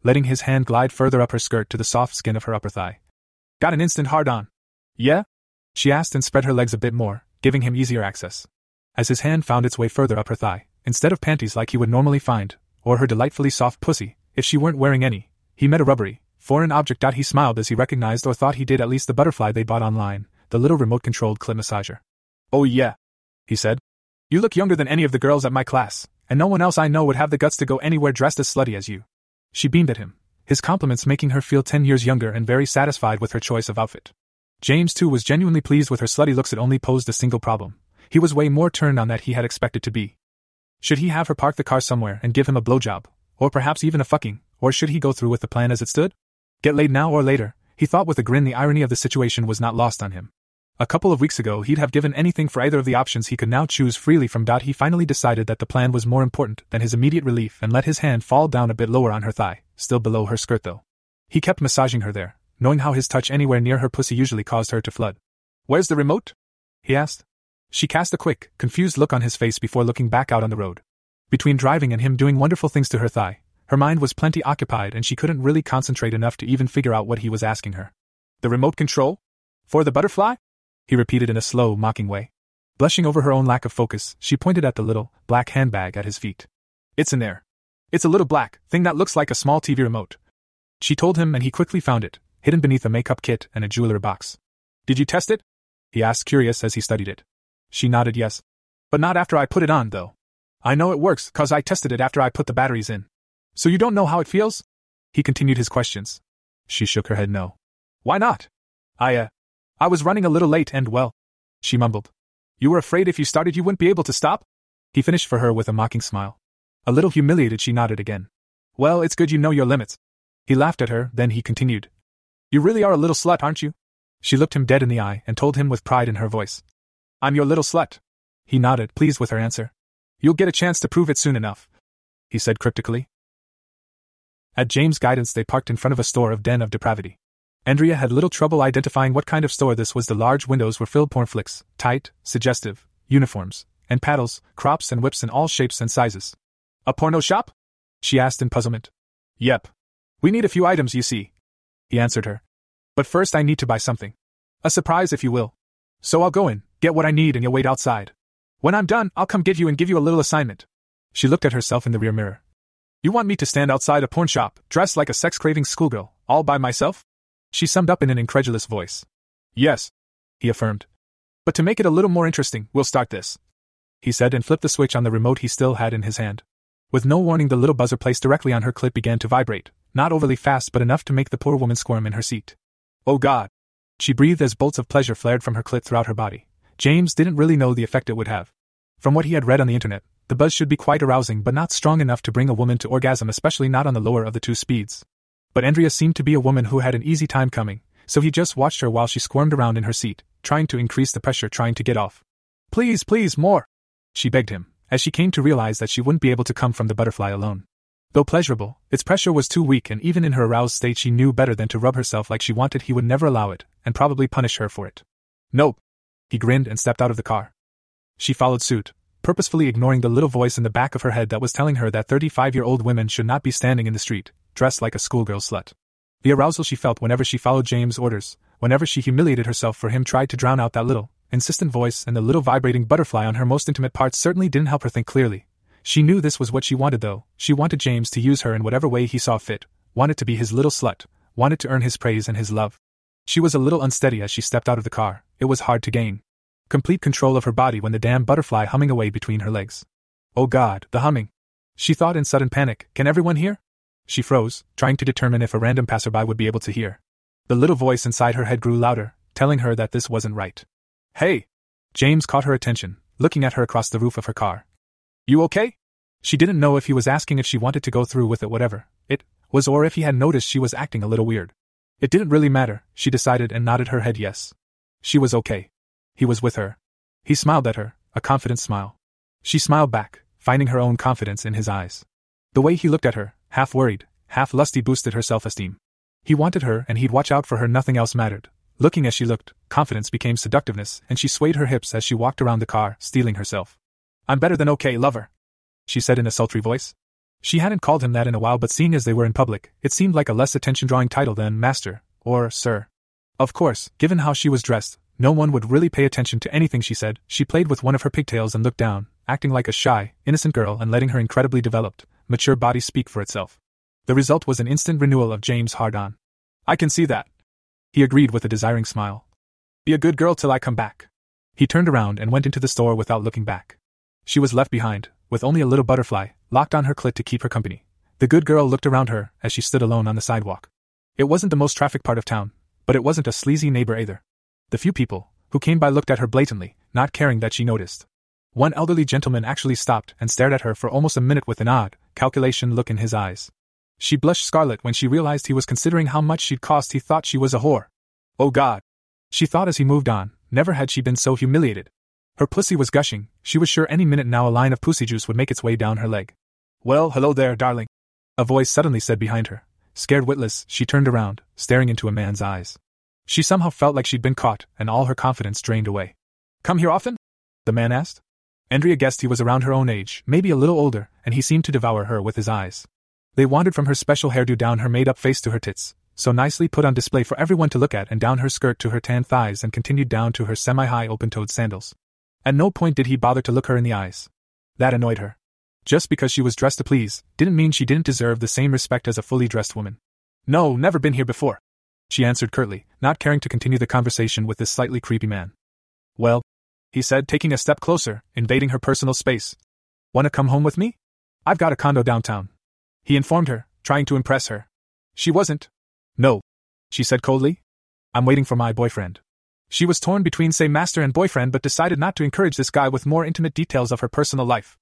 letting his hand glide further up her skirt to the soft skin of her upper thigh. Got an instant hard-on. Yeah? She asked and spread her legs a bit more, giving him easier access. As his hand found its way further up her thigh, instead of panties like he would normally find, or her delightfully soft pussy, if she weren't wearing any, he met a rubbery, foreign object. He smiled as he recognized, or thought he did, at least the butterfly they bought online, the little remote-controlled clit massager. Oh yeah, he said. You look younger than any of the girls at my class, and no one else I know would have the guts to go anywhere dressed as slutty as you. She beamed at him, his compliments making her feel 10 years younger and very satisfied with her choice of outfit. James too was genuinely pleased with her slutty looks. It only posed a single problem. He was way more turned on than he had expected to be. Should he have her park the car somewhere and give him a blowjob, or perhaps even a fucking, or should he go through with the plan as it stood? Get laid now or later, he thought with a grin. The irony of the situation was not lost on him. A couple of weeks ago he'd have given anything for either of the options he could now choose freely from. He finally decided that the plan was more important than his immediate relief and let his hand fall down a bit lower on her thigh, still below her skirt though. He kept massaging her there, knowing how his touch anywhere near her pussy usually caused her to flood. Where's the remote? He asked. She cast a quick, confused look on his face before looking back out on the road. Between driving and him doing wonderful things to her thigh, her mind was plenty occupied and she couldn't really concentrate enough to even figure out what he was asking her. The remote control? For the butterfly? He repeated in a slow, mocking way. Blushing over her own lack of focus, she pointed at the little, black handbag at his feet. It's in there. It's a little black thing that looks like a small TV remote. She told him, and he quickly found it, hidden beneath a makeup kit and a jewelry box. Did you test it? He asked, curious as he studied it. She nodded yes. But not after I put it on, though. I know it works, 'cause I tested it after I put the batteries in. So you don't know how it feels? He continued his questions. She shook her head no. Why not? I was running a little late and, well, she mumbled. You were afraid if you started you wouldn't be able to stop? He finished for her with a mocking smile. A little humiliated, she nodded again. Well, it's good you know your limits. He laughed at her, then he continued. You really are a little slut, aren't you? She looked him dead in the eye and told him with pride in her voice. I'm your little slut. He nodded, pleased with her answer. You'll get a chance to prove it soon enough, he said cryptically. At James' guidance they parked in front of a store of Den of Depravity. Andrea had little trouble identifying what kind of store this was. The large windows were filled porn flicks, tight, suggestive, uniforms, and paddles, crops and whips in all shapes and sizes. A porno shop? She asked in puzzlement. Yep. We need a few items, you see, he answered her. But first I need to buy something. A surprise, if you will. So I'll go in, get what I need, and you'll wait outside. When I'm done, I'll come get you and give you a little assignment. She looked at herself in the rear mirror. You want me to stand outside a porn shop, dressed like a sex-craving schoolgirl, all by myself? She summed up in an incredulous voice. Yes, he affirmed. But to make it a little more interesting, we'll start this, he said, and flipped the switch on the remote he still had in his hand. With no warning, the little buzzer placed directly on her clit began to vibrate, not overly fast but enough to make the poor woman squirm in her seat. Oh God! She breathed as bolts of pleasure flared from her clit throughout her body. James didn't really know the effect it would have. From what he had read on the internet, the buzz should be quite arousing but not strong enough to bring a woman to orgasm, especially not on the lower of the two speeds. But Andrea seemed to be a woman who had an easy time coming, so he just watched her while she squirmed around in her seat, trying to increase the pressure, trying to get off. Please, please, more! She begged him, as she came to realize that she wouldn't be able to come from the butterfly alone. Though pleasurable, its pressure was too weak, and even in her aroused state she knew better than to rub herself like she wanted. He would never allow it, and probably punish her for it. Nope. He grinned and stepped out of the car. She followed suit, purposefully ignoring the little voice in the back of her head that was telling her that 35-year-old women should not be standing in the street, dressed like a schoolgirl slut. The arousal she felt whenever she followed James' orders, whenever she humiliated herself for him, tried to drown out that little, insistent voice, and the little vibrating butterfly on her most intimate parts certainly didn't help her think clearly. She knew this was what she wanted though. She wanted James to use her in whatever way he saw fit, wanted to be his little slut, wanted to earn his praise and his love. She was a little unsteady as she stepped out of the car. It was hard to gain complete control of her body when the damn butterfly humming away between her legs. Oh God, the humming! She thought in sudden panic, can everyone hear? She froze, trying to determine if a random passerby would be able to hear. The little voice inside her head grew louder, telling her that this wasn't right. Hey! James caught her attention, looking at her across the roof of her car. You okay? She didn't know if he was asking if she wanted to go through with it, whatever it was, or if he had noticed she was acting a little weird. It didn't really matter, she decided, and nodded her head yes. She was okay. He was with her. He smiled at her, a confident smile. She smiled back, finding her own confidence in his eyes. The way he looked at her, half worried, half lusty, boosted her self-esteem. He wanted her and he'd watch out for her, nothing else mattered. Looking as she looked, confidence became seductiveness, and she swayed her hips as she walked around the car, steeling herself. I'm better than okay, lover, she said in a sultry voice. She hadn't called him that in a while, but seeing as they were in public, it seemed like a less attention-drawing title than Master, or Sir. Of course, given how she was dressed, no one would really pay attention to anything she said. She played with one of her pigtails and looked down, acting like a shy, innocent girl and letting her incredibly developed, mature body speak for itself. The result was an instant renewal of James' hard-on. I can see that. He agreed with a desiring smile. Be a good girl till I come back. He turned around and went into the store without looking back. She was left behind, with only a little butterfly, locked on her clit to keep her company. The good girl looked around her as she stood alone on the sidewalk. It wasn't the most trafficked part of town, but it wasn't a sleazy neighbor either. The few people who came by looked at her blatantly, not caring that she noticed. One elderly gentleman actually stopped and stared at her for almost a minute with an odd, calculation look in his eyes. She blushed scarlet when she realized he was considering how much she'd cost. He thought she was a whore. Oh God! She thought as he moved on, never had she been so humiliated. Her pussy was gushing, she was sure any minute now a line of pussy juice would make its way down her leg. Well, hello there, darling. A voice suddenly said behind her. Scared witless, she turned around, staring into a man's eyes. She somehow felt like she'd been caught, and all her confidence drained away. Come here often? The man asked. Andrea guessed he was around her own age, maybe a little older, and he seemed to devour her with his eyes. They wandered from her special hairdo down her made-up face to her tits, so nicely put on display for everyone to look at, and down her skirt to her tan thighs, and continued down to her semi-high open-toed sandals. At no point did he bother to look her in the eyes. That annoyed her. Just because she was dressed to please, didn't mean she didn't deserve the same respect as a fully dressed woman. No, never been here before, she answered curtly, not caring to continue the conversation with this slightly creepy man. Well, he said, taking a step closer, invading her personal space. Wanna come home with me? I've got a condo downtown. He informed her, trying to impress her. She wasn't. No, she said coldly. I'm waiting for my boyfriend. She was torn between say master and boyfriend, but decided not to encourage this guy with more intimate details of her personal life.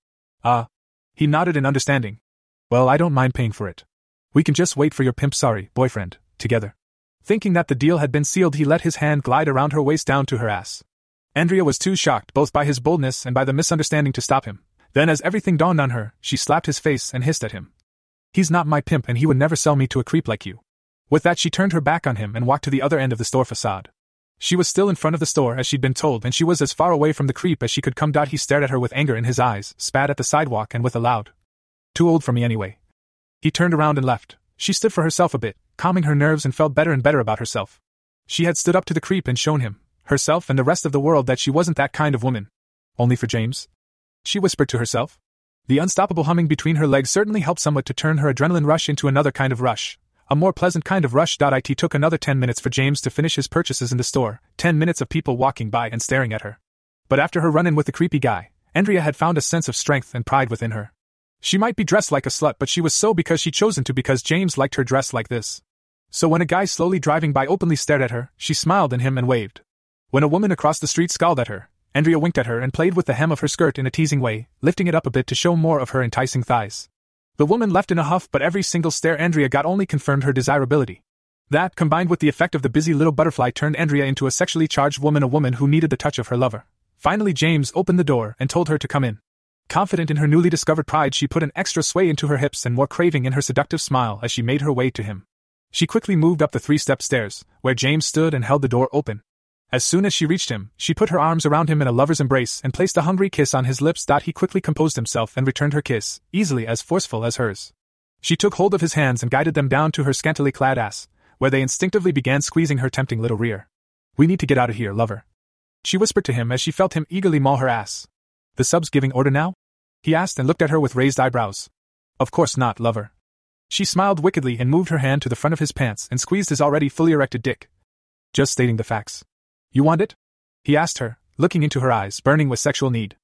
He nodded in understanding. Well, I don't mind paying for it. We can just wait for your boyfriend, together. Thinking that the deal had been sealed, he let his hand glide around her waist down to her ass. Andrea was too shocked both by his boldness and by the misunderstanding to stop him. Then as everything dawned on her, she slapped his face and hissed at him. He's not my pimp and he would never sell me to a creep like you. With that she turned her back on him and walked to the other end of the store facade. She was still in front of the store as she'd been told, and she was as far away from the creep as she could come. He stared at her with anger in his eyes, spat at the sidewalk and with a loud, "Too old for me anyway." He turned around and left. She stood for herself a bit, calming her nerves, and felt better and better about herself. She had stood up to the creep and shown him, herself and the rest of the world, that she wasn't that kind of woman. Only for James? She whispered to herself. The unstoppable humming between her legs certainly helped somewhat to turn her adrenaline rush into another kind of rush. A more pleasant kind of rush. It took another 10 minutes for James to finish his purchases in the store, 10 minutes of people walking by and staring at her. But after her run-in with the creepy guy, Andrea had found a sense of strength and pride within her. She might be dressed like a slut, but she was so because she'd chosen to, because James liked her dressed like this. So when a guy slowly driving by openly stared at her, she smiled at him and waved. When a woman across the street scowled at her, Andrea winked at her and played with the hem of her skirt in a teasing way, lifting it up a bit to show more of her enticing thighs. The woman left in a huff, but every single stare Andrea got only confirmed her desirability. That, combined with the effect of the busy little butterfly, turned Andrea into a sexually charged woman, a woman who needed the touch of her lover. Finally James opened the door and told her to come in. Confident in her newly discovered pride, she put an extra sway into her hips and more craving in her seductive smile as she made her way to him. She quickly moved up the 3-step stairs, where James stood and held the door open. As soon as she reached him, she put her arms around him in a lover's embrace and placed a hungry kiss on his lips. He quickly composed himself and returned her kiss, easily as forceful as hers. She took hold of his hands and guided them down to her scantily clad ass, where they instinctively began squeezing her tempting little rear. We need to get out of here, lover, she whispered to him as she felt him eagerly maul her ass. The sub's giving order now? He asked and looked at her with raised eyebrows. Of course not, lover. She smiled wickedly and moved her hand to the front of his pants and squeezed his already fully erected dick. Just stating the facts. You want it? He asked her, looking into her eyes, burning with sexual need.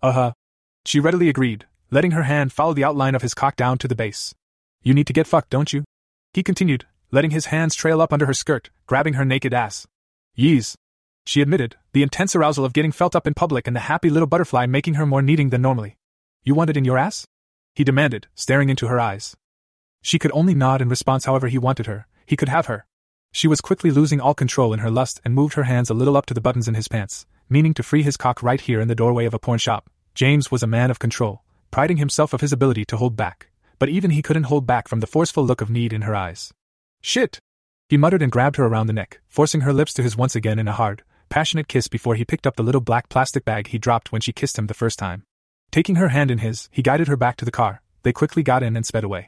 She readily agreed, letting her hand follow the outline of his cock down to the base. You need to get fucked, don't you? He continued, letting his hands trail up under her skirt, grabbing her naked ass. Yees, she admitted, the intense arousal of getting felt up in public and the happy little butterfly making her more needing than normally. You want it in your ass? He demanded, staring into her eyes. She could only nod in response. However he wanted her, he could have her. She was quickly losing all control in her lust and moved her hands a little up to the buttons in his pants, meaning to free his cock right here in the doorway of a porn shop. James was a man of control, priding himself of his ability to hold back, but even he couldn't hold back from the forceful look of need in her eyes. Shit! He muttered and grabbed her around the neck, forcing her lips to his once again in a hard, passionate kiss before he picked up the little black plastic bag he dropped when she kissed him the first time. Taking her hand in his, he guided her back to the car, They quickly got in and sped away.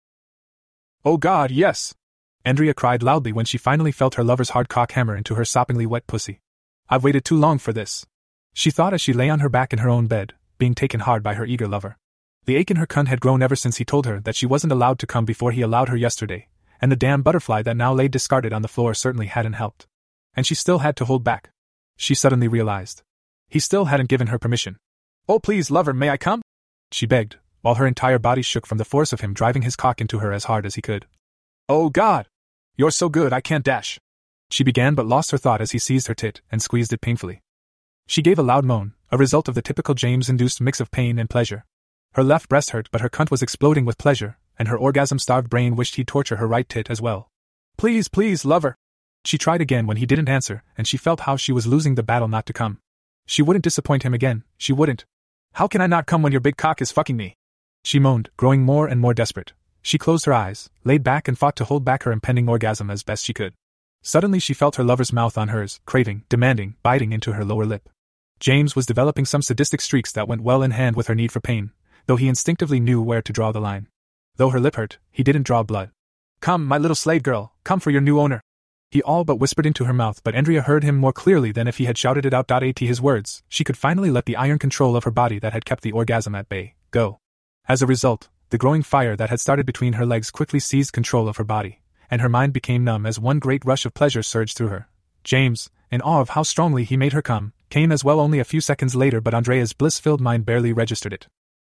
"Oh God, yes!" Andrea cried loudly when she finally felt her lover's hard cock hammer into her soppingly wet pussy. "I've waited too long for this," she thought as she lay on her back in her own bed, being taken hard by her eager lover. The ache in her cunt had grown ever since he told her that she wasn't allowed to come before he allowed her yesterday, and the damn butterfly that now lay discarded on the floor certainly hadn't helped. And she still had to hold back. She suddenly realized. He still hadn't given her permission. "Oh please, lover, may I come?" she begged, while her entire body shook from the force of him driving his cock into her as hard as he could. "Oh God! You're so good I can't dash," she began but lost her thought as he seized her tit and squeezed it painfully. She gave a loud moan, a result of the typical James-induced mix of pain and pleasure. Her left breast hurt but her cunt was exploding with pleasure, and her orgasm-starved brain wished he'd torture her right tit as well. "Please, please, lover!" She tried again when he didn't answer, and she felt how she was losing the battle not to come. She wouldn't disappoint him again, she wouldn't. "How can I not come when your big cock is fucking me?" she moaned, growing more and more desperate. She closed her eyes, laid back and fought to hold back her impending orgasm as best she could. Suddenly she felt her lover's mouth on hers, craving, demanding, biting into her lower lip. James was developing some sadistic streaks that went well in hand with her need for pain, though he instinctively knew where to draw the line. Though her lip hurt, he didn't draw blood. "Come, my little slave girl, come for your new owner," he all but whispered into her mouth, but Andrea heard him more clearly than if he had shouted it out. At his words, she could finally let the iron control of her body that had kept the orgasm at bay go. As a result, the growing fire that had started between her legs quickly seized control of her body, and her mind became numb as one great rush of pleasure surged through her. James, in awe of how strongly he made her come, came as well only a few seconds later, but Andrea's bliss-filled mind barely registered it.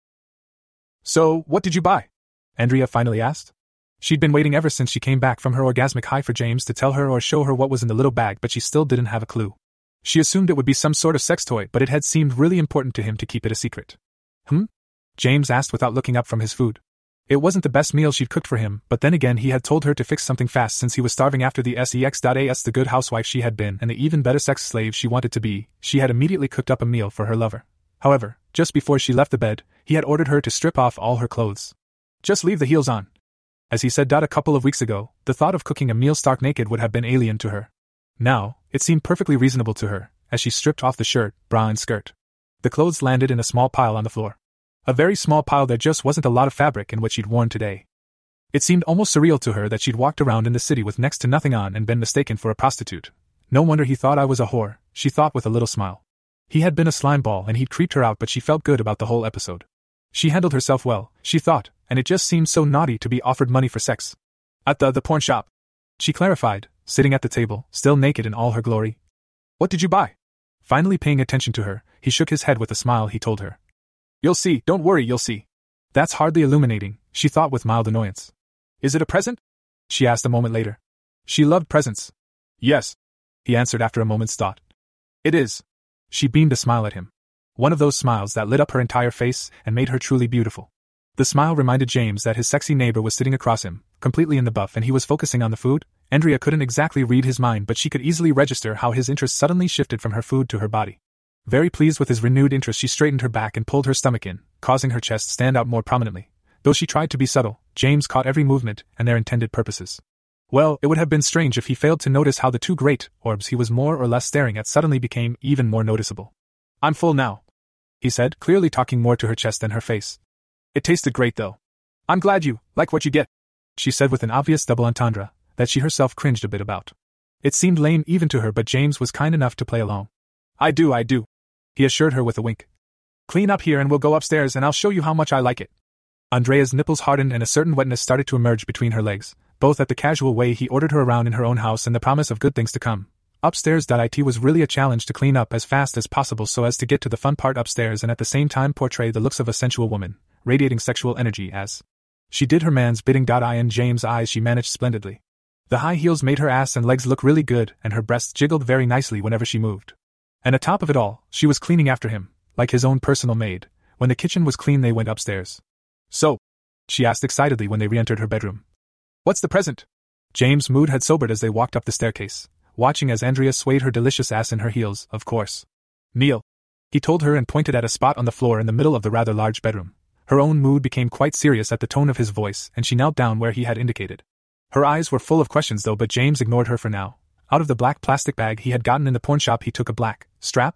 "So, what did you buy?" Andrea finally asked. She'd been waiting ever since she came back from her orgasmic high for James to tell her or show her what was in the little bag, but she still didn't have a clue. She assumed it would be some sort of sex toy, but it had seemed really important to him to keep it a secret. James asked without looking up from his food. It wasn't the best meal she'd cooked for him, but then again he had told her to fix something fast since he was starving after the sex. The good housewife she had been and the even better sex slave she wanted to be, she had immediately cooked up a meal for her lover. However, just before she left the bed, he had ordered her to strip off all her clothes. "Just leave the heels on." As he said a couple of weeks ago, the thought of cooking a meal stark naked would have been alien to her. Now, it seemed perfectly reasonable to her, as she stripped off the shirt, bra and skirt. The clothes landed in a small pile on the floor. A very small pile that just wasn't a lot of fabric in what she'd worn today. It seemed almost surreal to her that she'd walked around in the city with next to nothing on and been mistaken for a prostitute. "No wonder he thought I was a whore," she thought with a little smile. He had been a slimeball and he'd creeped her out, but she felt good about the whole episode. She handled herself well, she thought, and it just seemed so naughty to be offered money for sex. "At the porn shop," she clarified, sitting at the table, still naked in all her glory. "What did you buy?" Finally paying attention to her, he shook his head with a smile. He told her. "You'll see, don't worry, you'll see." That's hardly illuminating, she thought with mild annoyance. "Is it a present?" she asked a moment later. She loved presents. "Yes," he answered after a moment's thought. "It is." She beamed a smile at him. One of those smiles that lit up her entire face and made her truly beautiful. The smile reminded James that his sexy neighbor was sitting across him, completely in the buff, and he was focusing on the food. Andrea couldn't exactly read his mind, but she could easily register how his interest suddenly shifted from her food to her body. Very pleased with his renewed interest, she straightened her back and pulled her stomach in, causing her chest stand out more prominently. Though she tried to be subtle, James caught every movement and their intended purposes. Well, it would have been strange if he failed to notice how the two great orbs he was more or less staring at suddenly became even more noticeable. "I'm full now," he said, clearly talking more to her chest than her face. "It tasted great though." "I'm glad you like what you get," she said with an obvious double entendre that she herself cringed a bit about. It seemed lame even to her, but James was kind enough to play along. I do, he assured her with a wink. "Clean up here and we'll go upstairs and I'll show you how much I like it." Andrea's nipples hardened and a certain wetness started to emerge between her legs, both at the casual way he ordered her around in her own house and the promise of good things to come. Upstairs. It was really a challenge to clean up as fast as possible so as to get to the fun part upstairs and at the same time portray the looks of a sensual woman, radiating sexual energy as she did her man's bidding. In James' eyes she managed splendidly. The high heels made her ass and legs look really good and her breasts jiggled very nicely whenever she moved. And atop of it all, she was cleaning after him, like his own personal maid. When the kitchen was clean they went upstairs. "So?" she asked excitedly when they re-entered her bedroom. "What's the present?" James' mood had sobered as they walked up the staircase, watching as Andrea swayed her delicious ass in her heels, of course. "Meal," he told her and pointed at a spot on the floor in the middle of the rather large bedroom. Her own mood became quite serious at the tone of his voice and she knelt down where he had indicated. Her eyes were full of questions though, but James ignored her for now. Out of the black plastic bag he had gotten in the pawn shop he took a black strap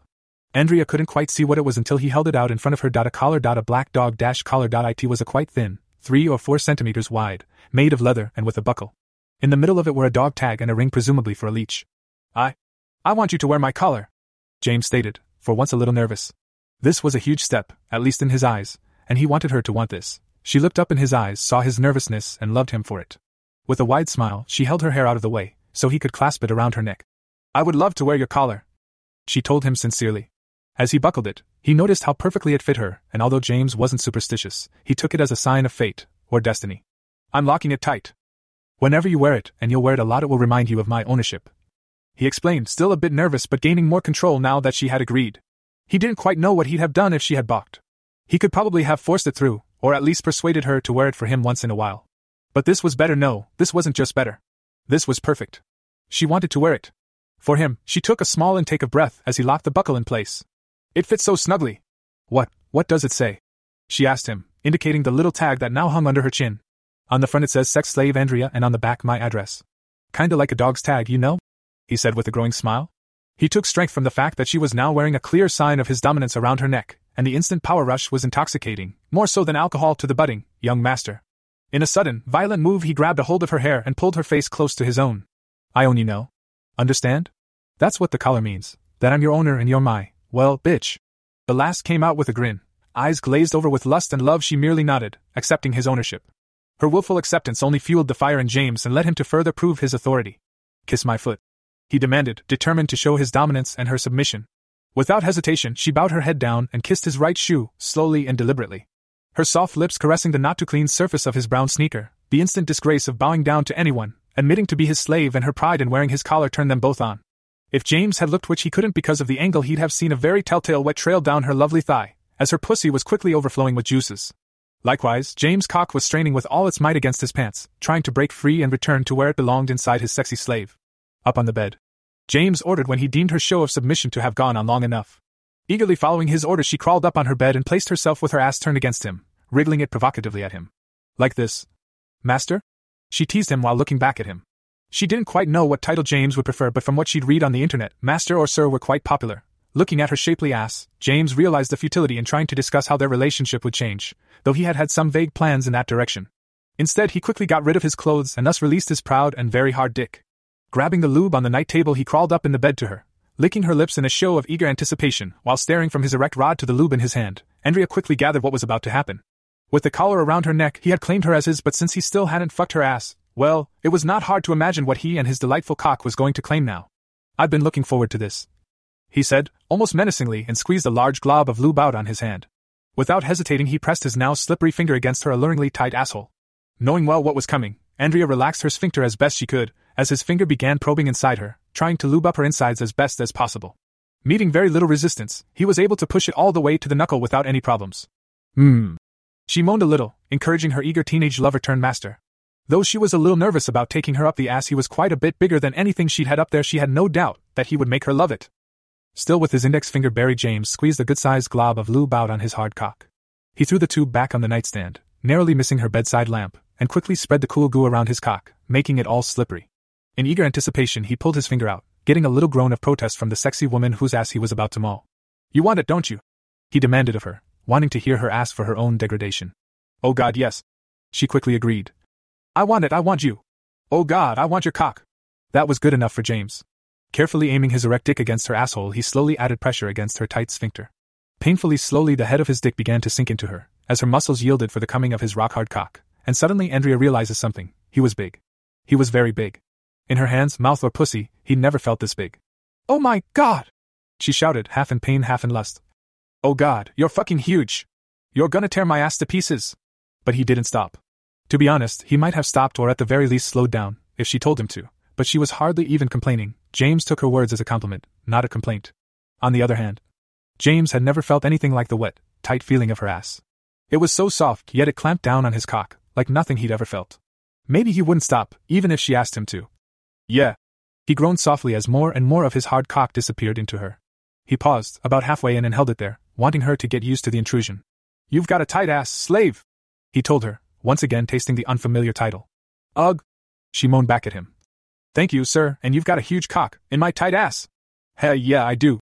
Andrea couldn't quite see what it was until he held it out in front of her. A collar. A black dog collar. It was a quite thin, 3 or 4 centimeters wide, made of leather and with a buckle. In the middle of it were a dog tag and a ring, presumably for a leash. I want you to wear my collar, James stated, for once a little nervous. This was a huge step, at least in his eyes, and he wanted her to want this. She looked up in his eyes, saw his nervousness, and loved him for it. With a wide smile, she held her hair out of the way, so he could clasp it around her neck. I would love to wear your collar, she told him sincerely. As he buckled it, he noticed how perfectly it fit her, and although James wasn't superstitious, he took it as a sign of fate, or destiny. I'm locking it tight. Whenever you wear it, and you'll wear it a lot, it will remind you of my ownership, he explained, still a bit nervous but gaining more control now that she had agreed. He didn't quite know what he'd have done if she had balked. He could probably have forced it through, or at least persuaded her to wear it for him once in a while. But this was better. No, this wasn't just better. This was perfect. She wanted to wear it. For him, she took a small intake of breath as he locked the buckle in place. It fits so snugly. What does it say? She asked him, indicating the little tag that now hung under her chin. On the front it says Sex Slave Andrea, and on the back my address. Kinda like a dog's tag, you know? He said with a growing smile. He took strength from the fact that she was now wearing a clear sign of his dominance around her neck, and the instant power rush was intoxicating, more so than alcohol to the budding young master. In a sudden, violent move he grabbed a hold of her hair and pulled her face close to his own. I own you, know? Understand? That's what the collar means, that I'm your owner and you're my, well, bitch. The last came out with a grin. Eyes glazed over with lust and love, she merely nodded, accepting his ownership. Her willful acceptance only fueled the fire in James and led him to further prove his authority. Kiss my foot, he demanded, determined to show his dominance and her submission. Without hesitation, she bowed her head down and kissed his right shoe, slowly and deliberately. Her soft lips caressing the not-too-clean surface of his brown sneaker, the instant disgrace of bowing down to anyone, admitting to be his slave, and her pride in wearing his collar turned them both on. If James had looked, which he couldn't because of the angle, he'd have seen a very telltale wet trail down her lovely thigh, as her pussy was quickly overflowing with juices. Likewise, James' cock was straining with all its might against his pants, trying to break free and return to where it belonged, inside his sexy slave. Up on the bed, James ordered when he deemed her show of submission to have gone on long enough. Eagerly following his order, she crawled up on her bed and placed herself with her ass turned against him, wriggling it provocatively at him. Like this, master? She teased him while looking back at him. She didn't quite know what title James would prefer, but from what she'd read on the internet, master or sir were quite popular. Looking at her shapely ass, James realized the futility in trying to discuss how their relationship would change, though he had some vague plans in that direction. Instead, he quickly got rid of his clothes and thus released his proud and very hard dick. Grabbing the lube on the night table, he crawled up in the bed to her, licking her lips in a show of eager anticipation while staring from his erect rod to the lube in his hand. Andrea quickly gathered what was about to happen. With the collar around her neck, he had claimed her as his, but since he still hadn't fucked her ass, well, it was not hard to imagine what he and his delightful cock was going to claim now. I've been looking forward to this, he said, almost menacingly, and squeezed a large glob of lube out on his hand. Without hesitating, he pressed his now slippery finger against her alluringly tight asshole. Knowing well what was coming, Andrea relaxed her sphincter as best she could, as his finger began probing inside her, trying to lube up her insides as best as possible. Meeting very little resistance, he was able to push it all the way to the knuckle without any problems. She moaned a little, encouraging her eager teenage lover turned master. Though she was a little nervous about taking her up the ass, he was quite a bit bigger than anything she'd had up there. She had no doubt that he would make her love it. Still with his index finger buried, James squeezed a good-sized glob of lube out on his hard cock. He threw the tube back on the nightstand, narrowly missing her bedside lamp, and quickly spread the cool goo around his cock, making it all slippery. In eager anticipation, he pulled his finger out, getting a little groan of protest from the sexy woman whose ass he was about to maul. You want it, don't you? He demanded of her, wanting to hear her ask for her own degradation. Oh God, yes. She quickly agreed. I want it, I want you. Oh God, I want your cock. That was good enough for James. Carefully aiming his erect dick against her asshole, he slowly added pressure against her tight sphincter. Painfully slowly the head of his dick began to sink into her, as her muscles yielded for the coming of his rock-hard cock, and suddenly Andrea realizes something. He was big. He was very big. In her hands, mouth, or pussy, he'd never felt this big. Oh my God! She shouted, half in pain, half in lust. Oh God, you're fucking huge! You're gonna tear my ass to pieces! But he didn't stop. To be honest, he might have stopped or at the very least slowed down, if she told him to, but she was hardly even complaining. James took her words as a compliment, not a complaint. On the other hand, James had never felt anything like the wet, tight feeling of her ass. It was so soft, yet it clamped down on his cock, like nothing he'd ever felt. Maybe he wouldn't stop, even if she asked him to. Yeah. He groaned softly as more and more of his hard cock disappeared into her. He paused, about halfway in, and held it there, wanting her to get used to the intrusion. You've got a tight ass, slave, he told her, once again tasting the unfamiliar title. Ugh, she moaned back at him. Thank you, sir, and you've got a huge cock, in my tight ass. Hey, yeah, I do.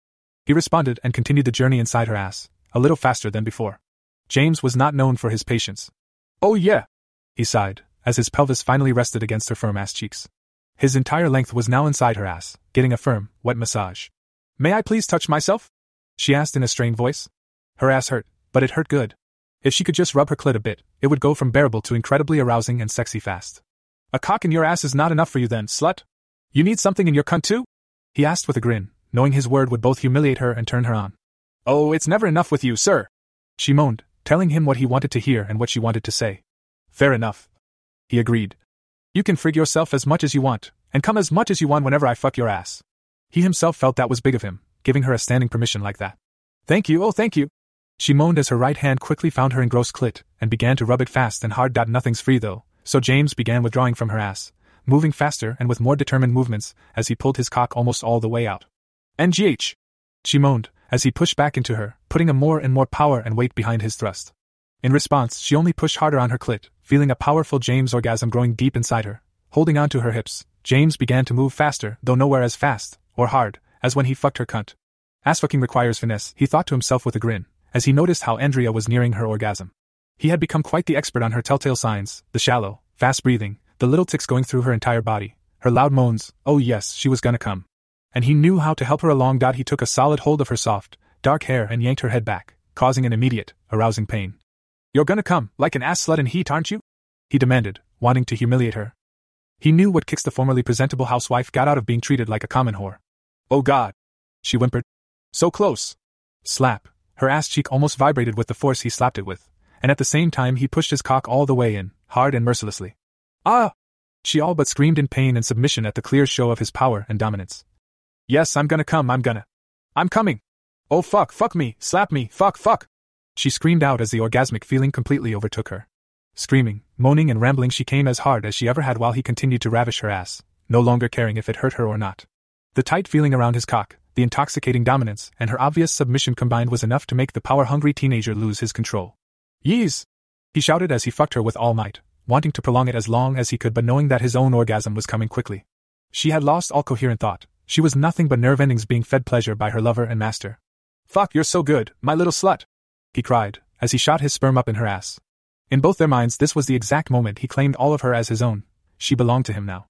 He responded and continued the journey inside her ass, a little faster than before. James was not known for his patience. "Oh yeah," he sighed, as his pelvis finally rested against her firm ass cheeks. His entire length was now inside her ass, getting a firm, wet massage. "May I please touch myself?" she asked in a strained voice. Her ass hurt, but it hurt good. If she could just rub her clit a bit, it would go from bearable to incredibly arousing and sexy fast. "A cock in your ass is not enough for you then, slut? You need something in your cunt too?" he asked with a grin, knowing his word would both humiliate her and turn her on. "Oh, it's never enough with you, sir," she moaned, telling him what he wanted to hear and what she wanted to say. "Fair enough," he agreed. "You can frig yourself as much as you want, and come as much as you want whenever I fuck your ass." He himself felt that was big of him, giving her a standing permission like that. "Thank you, oh thank you," she moaned as her right hand quickly found her engrossed clit, and began to rub it fast and hard. "Nothing's free though," so James began withdrawing from her ass, moving faster and with more determined movements as he pulled his cock almost all the way out. "NGH," she moaned, as he pushed back into her, putting a more and more power and weight behind his thrust. In response, she only pushed harder on her clit, feeling a powerful James orgasm growing deep inside her. Holding on to her hips, James began to move faster, though nowhere as fast, or hard, as when he fucked her cunt. Ass-fucking requires finesse, he thought to himself with a grin, as he noticed how Andrea was nearing her orgasm. He had become quite the expert on her telltale signs, the shallow, fast breathing, the little ticks going through her entire body, her loud moans, oh yes, she was gonna come. And he knew how to help her along. He took a solid hold of her soft, dark hair and yanked her head back, causing an immediate, arousing pain. "You're gonna come, like an ass slut in heat, aren't you?" he demanded, wanting to humiliate her. He knew what kicks the formerly presentable housewife got out of being treated like a common whore. "Oh God," she whimpered. "So close." Slap. Her ass cheek almost vibrated with the force he slapped it with, and at the same time he pushed his cock all the way in, hard and mercilessly. "Ah!" she all but screamed in pain and submission at the clear show of his power and dominance. "Yes, I'm gonna come, I'm coming! Oh fuck me, slap me, fuck!" she screamed out as the orgasmic feeling completely overtook her. Screaming, moaning and rambling, she came as hard as she ever had while he continued to ravish her ass, no longer caring if it hurt her or not. The tight feeling around his cock, the intoxicating dominance, and her obvious submission combined was enough to make the power-hungry teenager lose his control. "Yeez!" he shouted as he fucked her with all might, wanting to prolong it as long as he could but knowing that his own orgasm was coming quickly. She had lost all coherent thought. She was nothing but nerve endings being fed pleasure by her lover and master. "Fuck, you're so good, my little slut!" he cried, as he shot his sperm up in her ass. In both their minds this was the exact moment he claimed all of her as his own. She belonged to him now.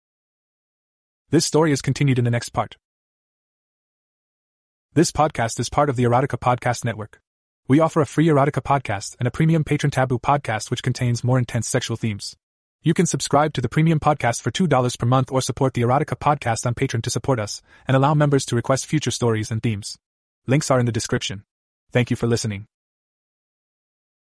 This story is continued in the next part. This podcast is part of the Erotica Podcast Network. We offer a free Erotica podcast and a premium patron taboo podcast which contains more intense sexual themes. You can subscribe to the premium podcast for $2 per month or support the Erotica Podcast on Patreon to support us and allow members to request future stories and themes. Links are in the description. Thank you for listening.